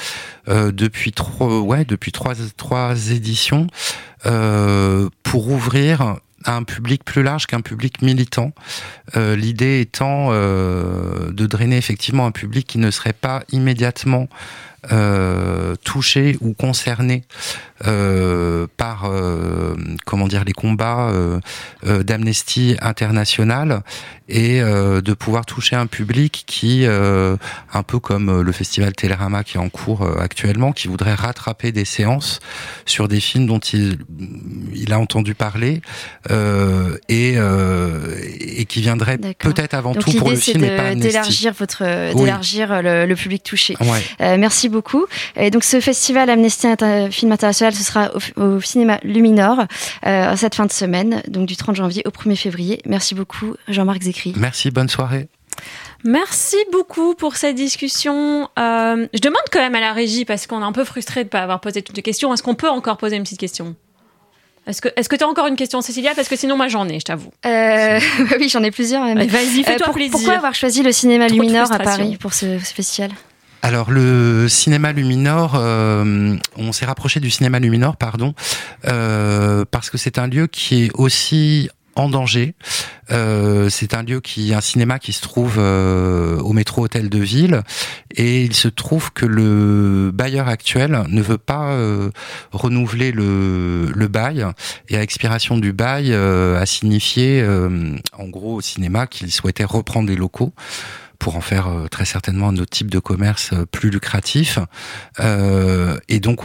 trois éditions pour ouvrir à un public plus large qu'un public militant. L'idée étant de drainer effectivement un public qui ne serait pas immédiatement touché ou concerné par les combats d'Amnesty International, et de pouvoir toucher un public qui un peu comme le festival Télérama qui est en cours actuellement, qui voudrait rattraper des séances sur des films dont il a entendu parler et qui viendrait peut-être avant tout pour le film et pas Amnesty. D'élargir le public touché. Ouais. Merci beaucoup. Et donc ce festival Amnesty Film International, ce sera au cinéma Luminor cette fin de semaine, donc du 30 janvier au 1er février. Merci beaucoup Jean-Marc Zecri. Merci, bonne soirée. Merci beaucoup pour cette discussion. Je demande quand même à la régie, parce qu'on est un peu frustré de ne pas avoir posé toutes les questions, est-ce qu'on peut encore poser une petite question ? Est-ce que tu as encore une question, Cécilia ? Parce que sinon, moi, j'en ai, je t'avoue. Oui, j'en ai plusieurs. Vas-y, fais-toi plaisir. Pourquoi avoir choisi le cinéma Luminor à Paris pour ce festival ? Alors le cinéma Luminor, on s'est rapproché du cinéma Luminor, parce que c'est un lieu qui est aussi en danger. C'est un cinéma qui se trouve au métro Hôtel de Ville, et il se trouve que le bailleur actuel ne veut pas renouveler le bail, et à expiration du bail a signifié en gros au cinéma qu'il souhaitait reprendre les locaux pour en faire très certainement un autre type de commerce plus lucratif. Et donc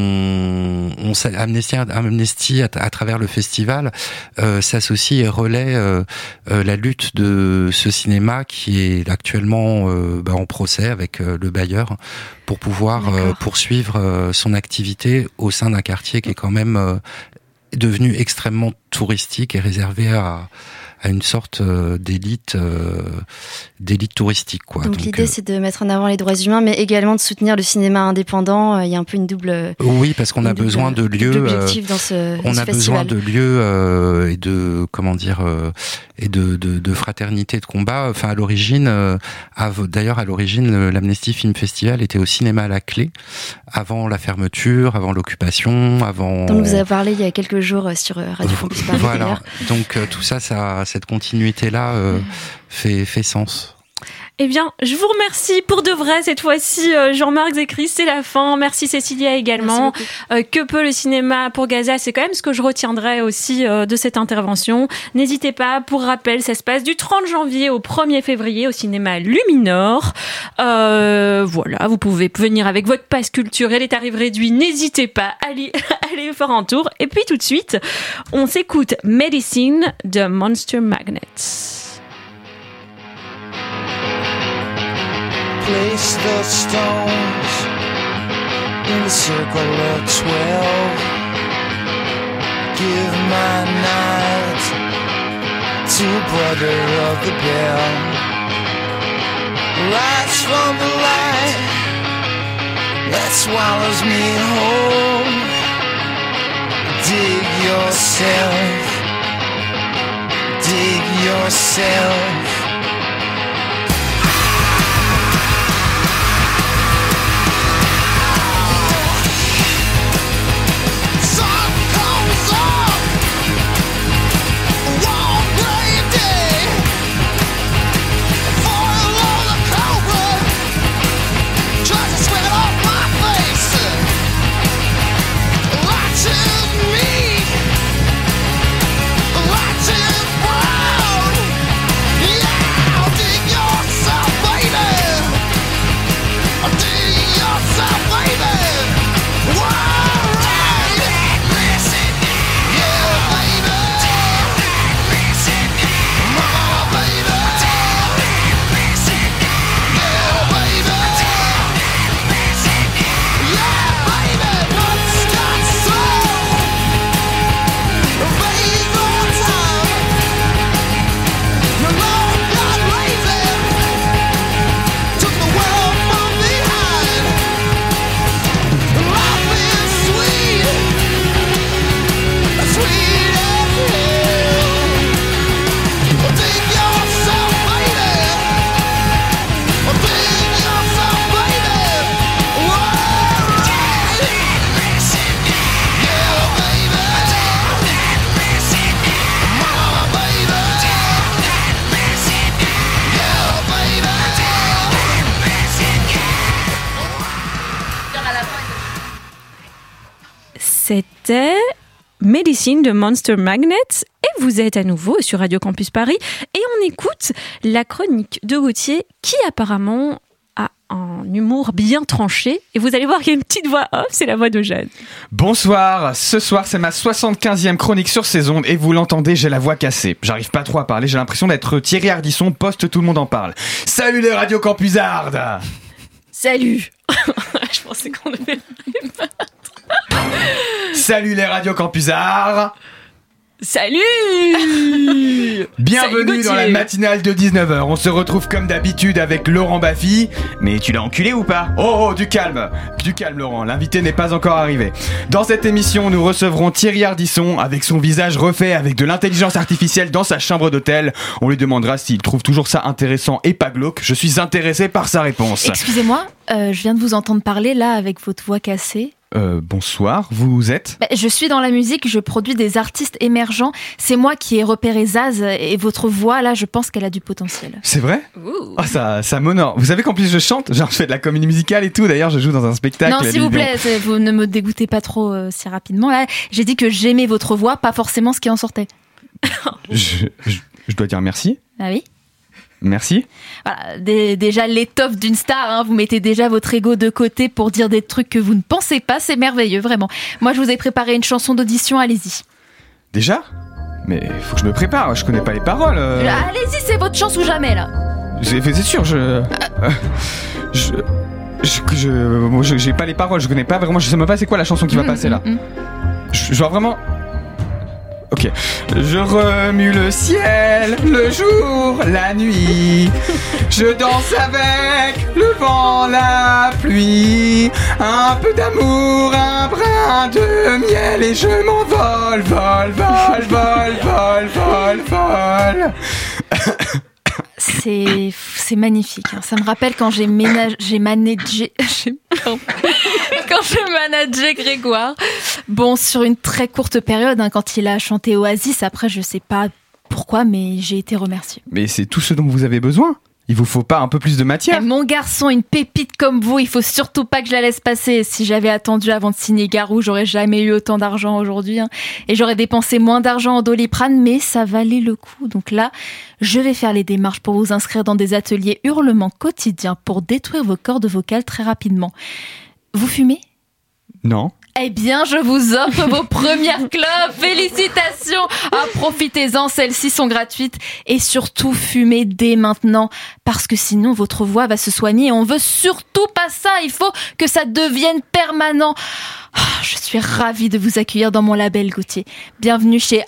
Amnesty à travers le festival s'associe et relaie la lutte de ce cinéma qui est actuellement en procès avec le bailleur pour pouvoir poursuivre son activité au sein d'un quartier qui est quand même devenu extrêmement touristique et réservé à une sorte d'élite touristique, quoi. Donc l'idée c'est de mettre en avant les droits humains, mais également de soutenir le cinéma indépendant. Il y a un peu une double. Oui, parce qu'on a besoin de lieux. Dans ce on a besoin de lieux et de et de fraternité, de combat. Enfin, à l'origine, l'Amnesty Film Festival était au cinéma à la Clé avant la fermeture, avant l'occupation, avant. Donc vous avez parlé il y a quelques jours sur Radio Campus Paris. Voilà. Donc tout ça, cette continuité-là fait sens. Eh bien, je vous remercie pour de vrai cette fois-ci, Jean-Marc Zecri, c'est la fin. Merci Cécilia également. Que peut le cinéma pour Gaza ? C'est quand même ce que je retiendrai aussi de cette intervention. N'hésitez pas, pour rappel, ça se passe du 30 janvier au 1er février au cinéma Luminor. Voilà, vous pouvez venir avec votre passe culturel, les tarifs réduits. N'hésitez pas, allez faire un tour. Et puis tout de suite, on s'écoute Medicine de Monster Magnets. Place the stones in the circle of 12. Give my night to brother of the bell. Rise from the light that swallows me whole. Dig yourself. Yeah! c'était Médecine de Monster Magnet. Et vous êtes à nouveau sur Radio Campus Paris. Et on écoute la chronique de Gauthier qui apparemment a un humour bien tranché. Et vous allez voir qu'il y a une petite voix off, c'est la voix de Jeanne. Bonsoir, ce soir c'est ma 75e chronique sur ces ondes et vous l'entendez, j'ai la voix cassée. J'arrive pas trop à parler, j'ai l'impression d'être Thierry Ardisson, poste tout le monde en parle. Salut les Radio Campusards. Salut. Je pensais qu'on devait battre. Salut les Radio Campusards. Salut. Bienvenue dans la matinale de 19h. On se retrouve comme d'habitude avec Laurent Baffy. Mais tu l'as enculé ou pas ? Oh, du calme Laurent, l'invité n'est pas encore arrivé. Dans cette émission, nous recevrons Thierry Ardisson avec son visage refait avec de l'intelligence artificielle dans sa chambre d'hôtel. On lui demandera s'il trouve toujours ça intéressant et pas glauque. Je suis intéressé par sa réponse. Excusez-moi, je viens de vous entendre parler là avec votre voix cassée. Bonsoir, vous êtes ? Je suis dans la musique, je produis des artistes émergents. C'est moi qui ai repéré Zaz et votre voix, là, je pense qu'elle a du potentiel. C'est vrai ? Ça m'honore. Vous savez qu'en plus je chante, genre je fais de la comédie musicale et tout. D'ailleurs, je joue dans un spectacle. Non, s'il vous plaît, vous ne me dégoûtez pas trop si rapidement. Là, j'ai dit que j'aimais votre voix, pas forcément ce qui en sortait. Je dois dire merci. Ah oui ? Merci. Voilà, déjà l'étoffe d'une star, hein, vous mettez déjà votre ego de côté pour dire des trucs que vous ne pensez pas, c'est merveilleux, vraiment. Moi, je vous ai préparé une chanson d'audition, allez-y. Déjà ? Mais faut que je me prépare, je connais pas les paroles. Allez-y, c'est votre chance ou jamais, là. C'est sûr, j'ai pas les paroles, je connais pas vraiment, je sais même pas c'est quoi la chanson qui va passer là. Je vois vraiment... Ok. Je remue le ciel, le jour, la nuit. Je danse avec le vent, la pluie. Un peu d'amour, un brin de miel et je m'envole, vol. C'est magnifique. Hein. Ça me rappelle quand j'ai managé Grégoire. Bon, sur une très courte période, hein, quand il a chanté Oasis. Après, je sais pas pourquoi, mais j'ai été remerciée. Mais c'est tout ce dont vous avez besoin. Il vous faut pas un peu plus de matière ? Mon garçon, une pépite comme vous, il faut surtout pas que je la laisse passer. Si j'avais attendu avant de signer Garou, j'aurais jamais eu autant d'argent aujourd'hui. Hein. Et j'aurais dépensé moins d'argent en Doliprane, mais ça valait le coup. Donc là, je vais faire les démarches pour vous inscrire dans des ateliers hurlements quotidiens pour détruire vos cordes vocales très rapidement. Vous fumez ? Non. Eh bien, je vous offre vos premières clopes. Félicitations. Profitez-en, celles-ci sont gratuites. Et surtout, fumez dès maintenant. Parce que sinon, votre voix va se soigner. Et on veut surtout pas ça. Il faut que ça devienne permanent. Je suis ravie de vous accueillir dans mon label, Gauthier. Bienvenue chez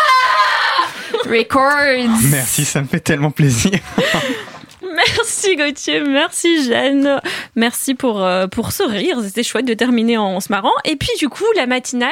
Records. Merci, ça me fait tellement plaisir. Merci Gauthier, merci Jeanne, merci pour ce rire, c'était chouette de terminer en se marrant. Et puis du coup, la matinale,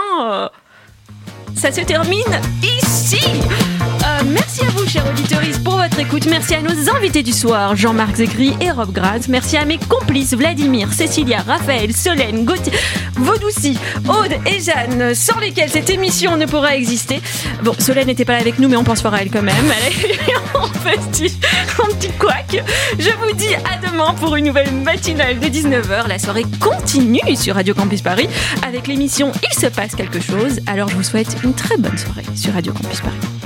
ça se termine ici. Merci à vous, chers auditeurs, pour votre écoute. Merci à nos invités du soir, Jean-Marc Zegri et Rob Grams. Merci à mes complices, Vladimir, Cécilia, Raphaël, Solène, Gauthier, Vaudoussi, Aude et Jeanne, sans lesquelles cette émission ne pourra exister. Bon, Solène n'était pas là avec nous, mais on pense fort à elle quand même. Elle est en petit couac. Je vous dis à demain pour une nouvelle matinale de 19h. La soirée continue sur Radio Campus Paris avec l'émission Il se passe quelque chose. Alors je vous souhaite une très bonne soirée sur Radio Campus Paris.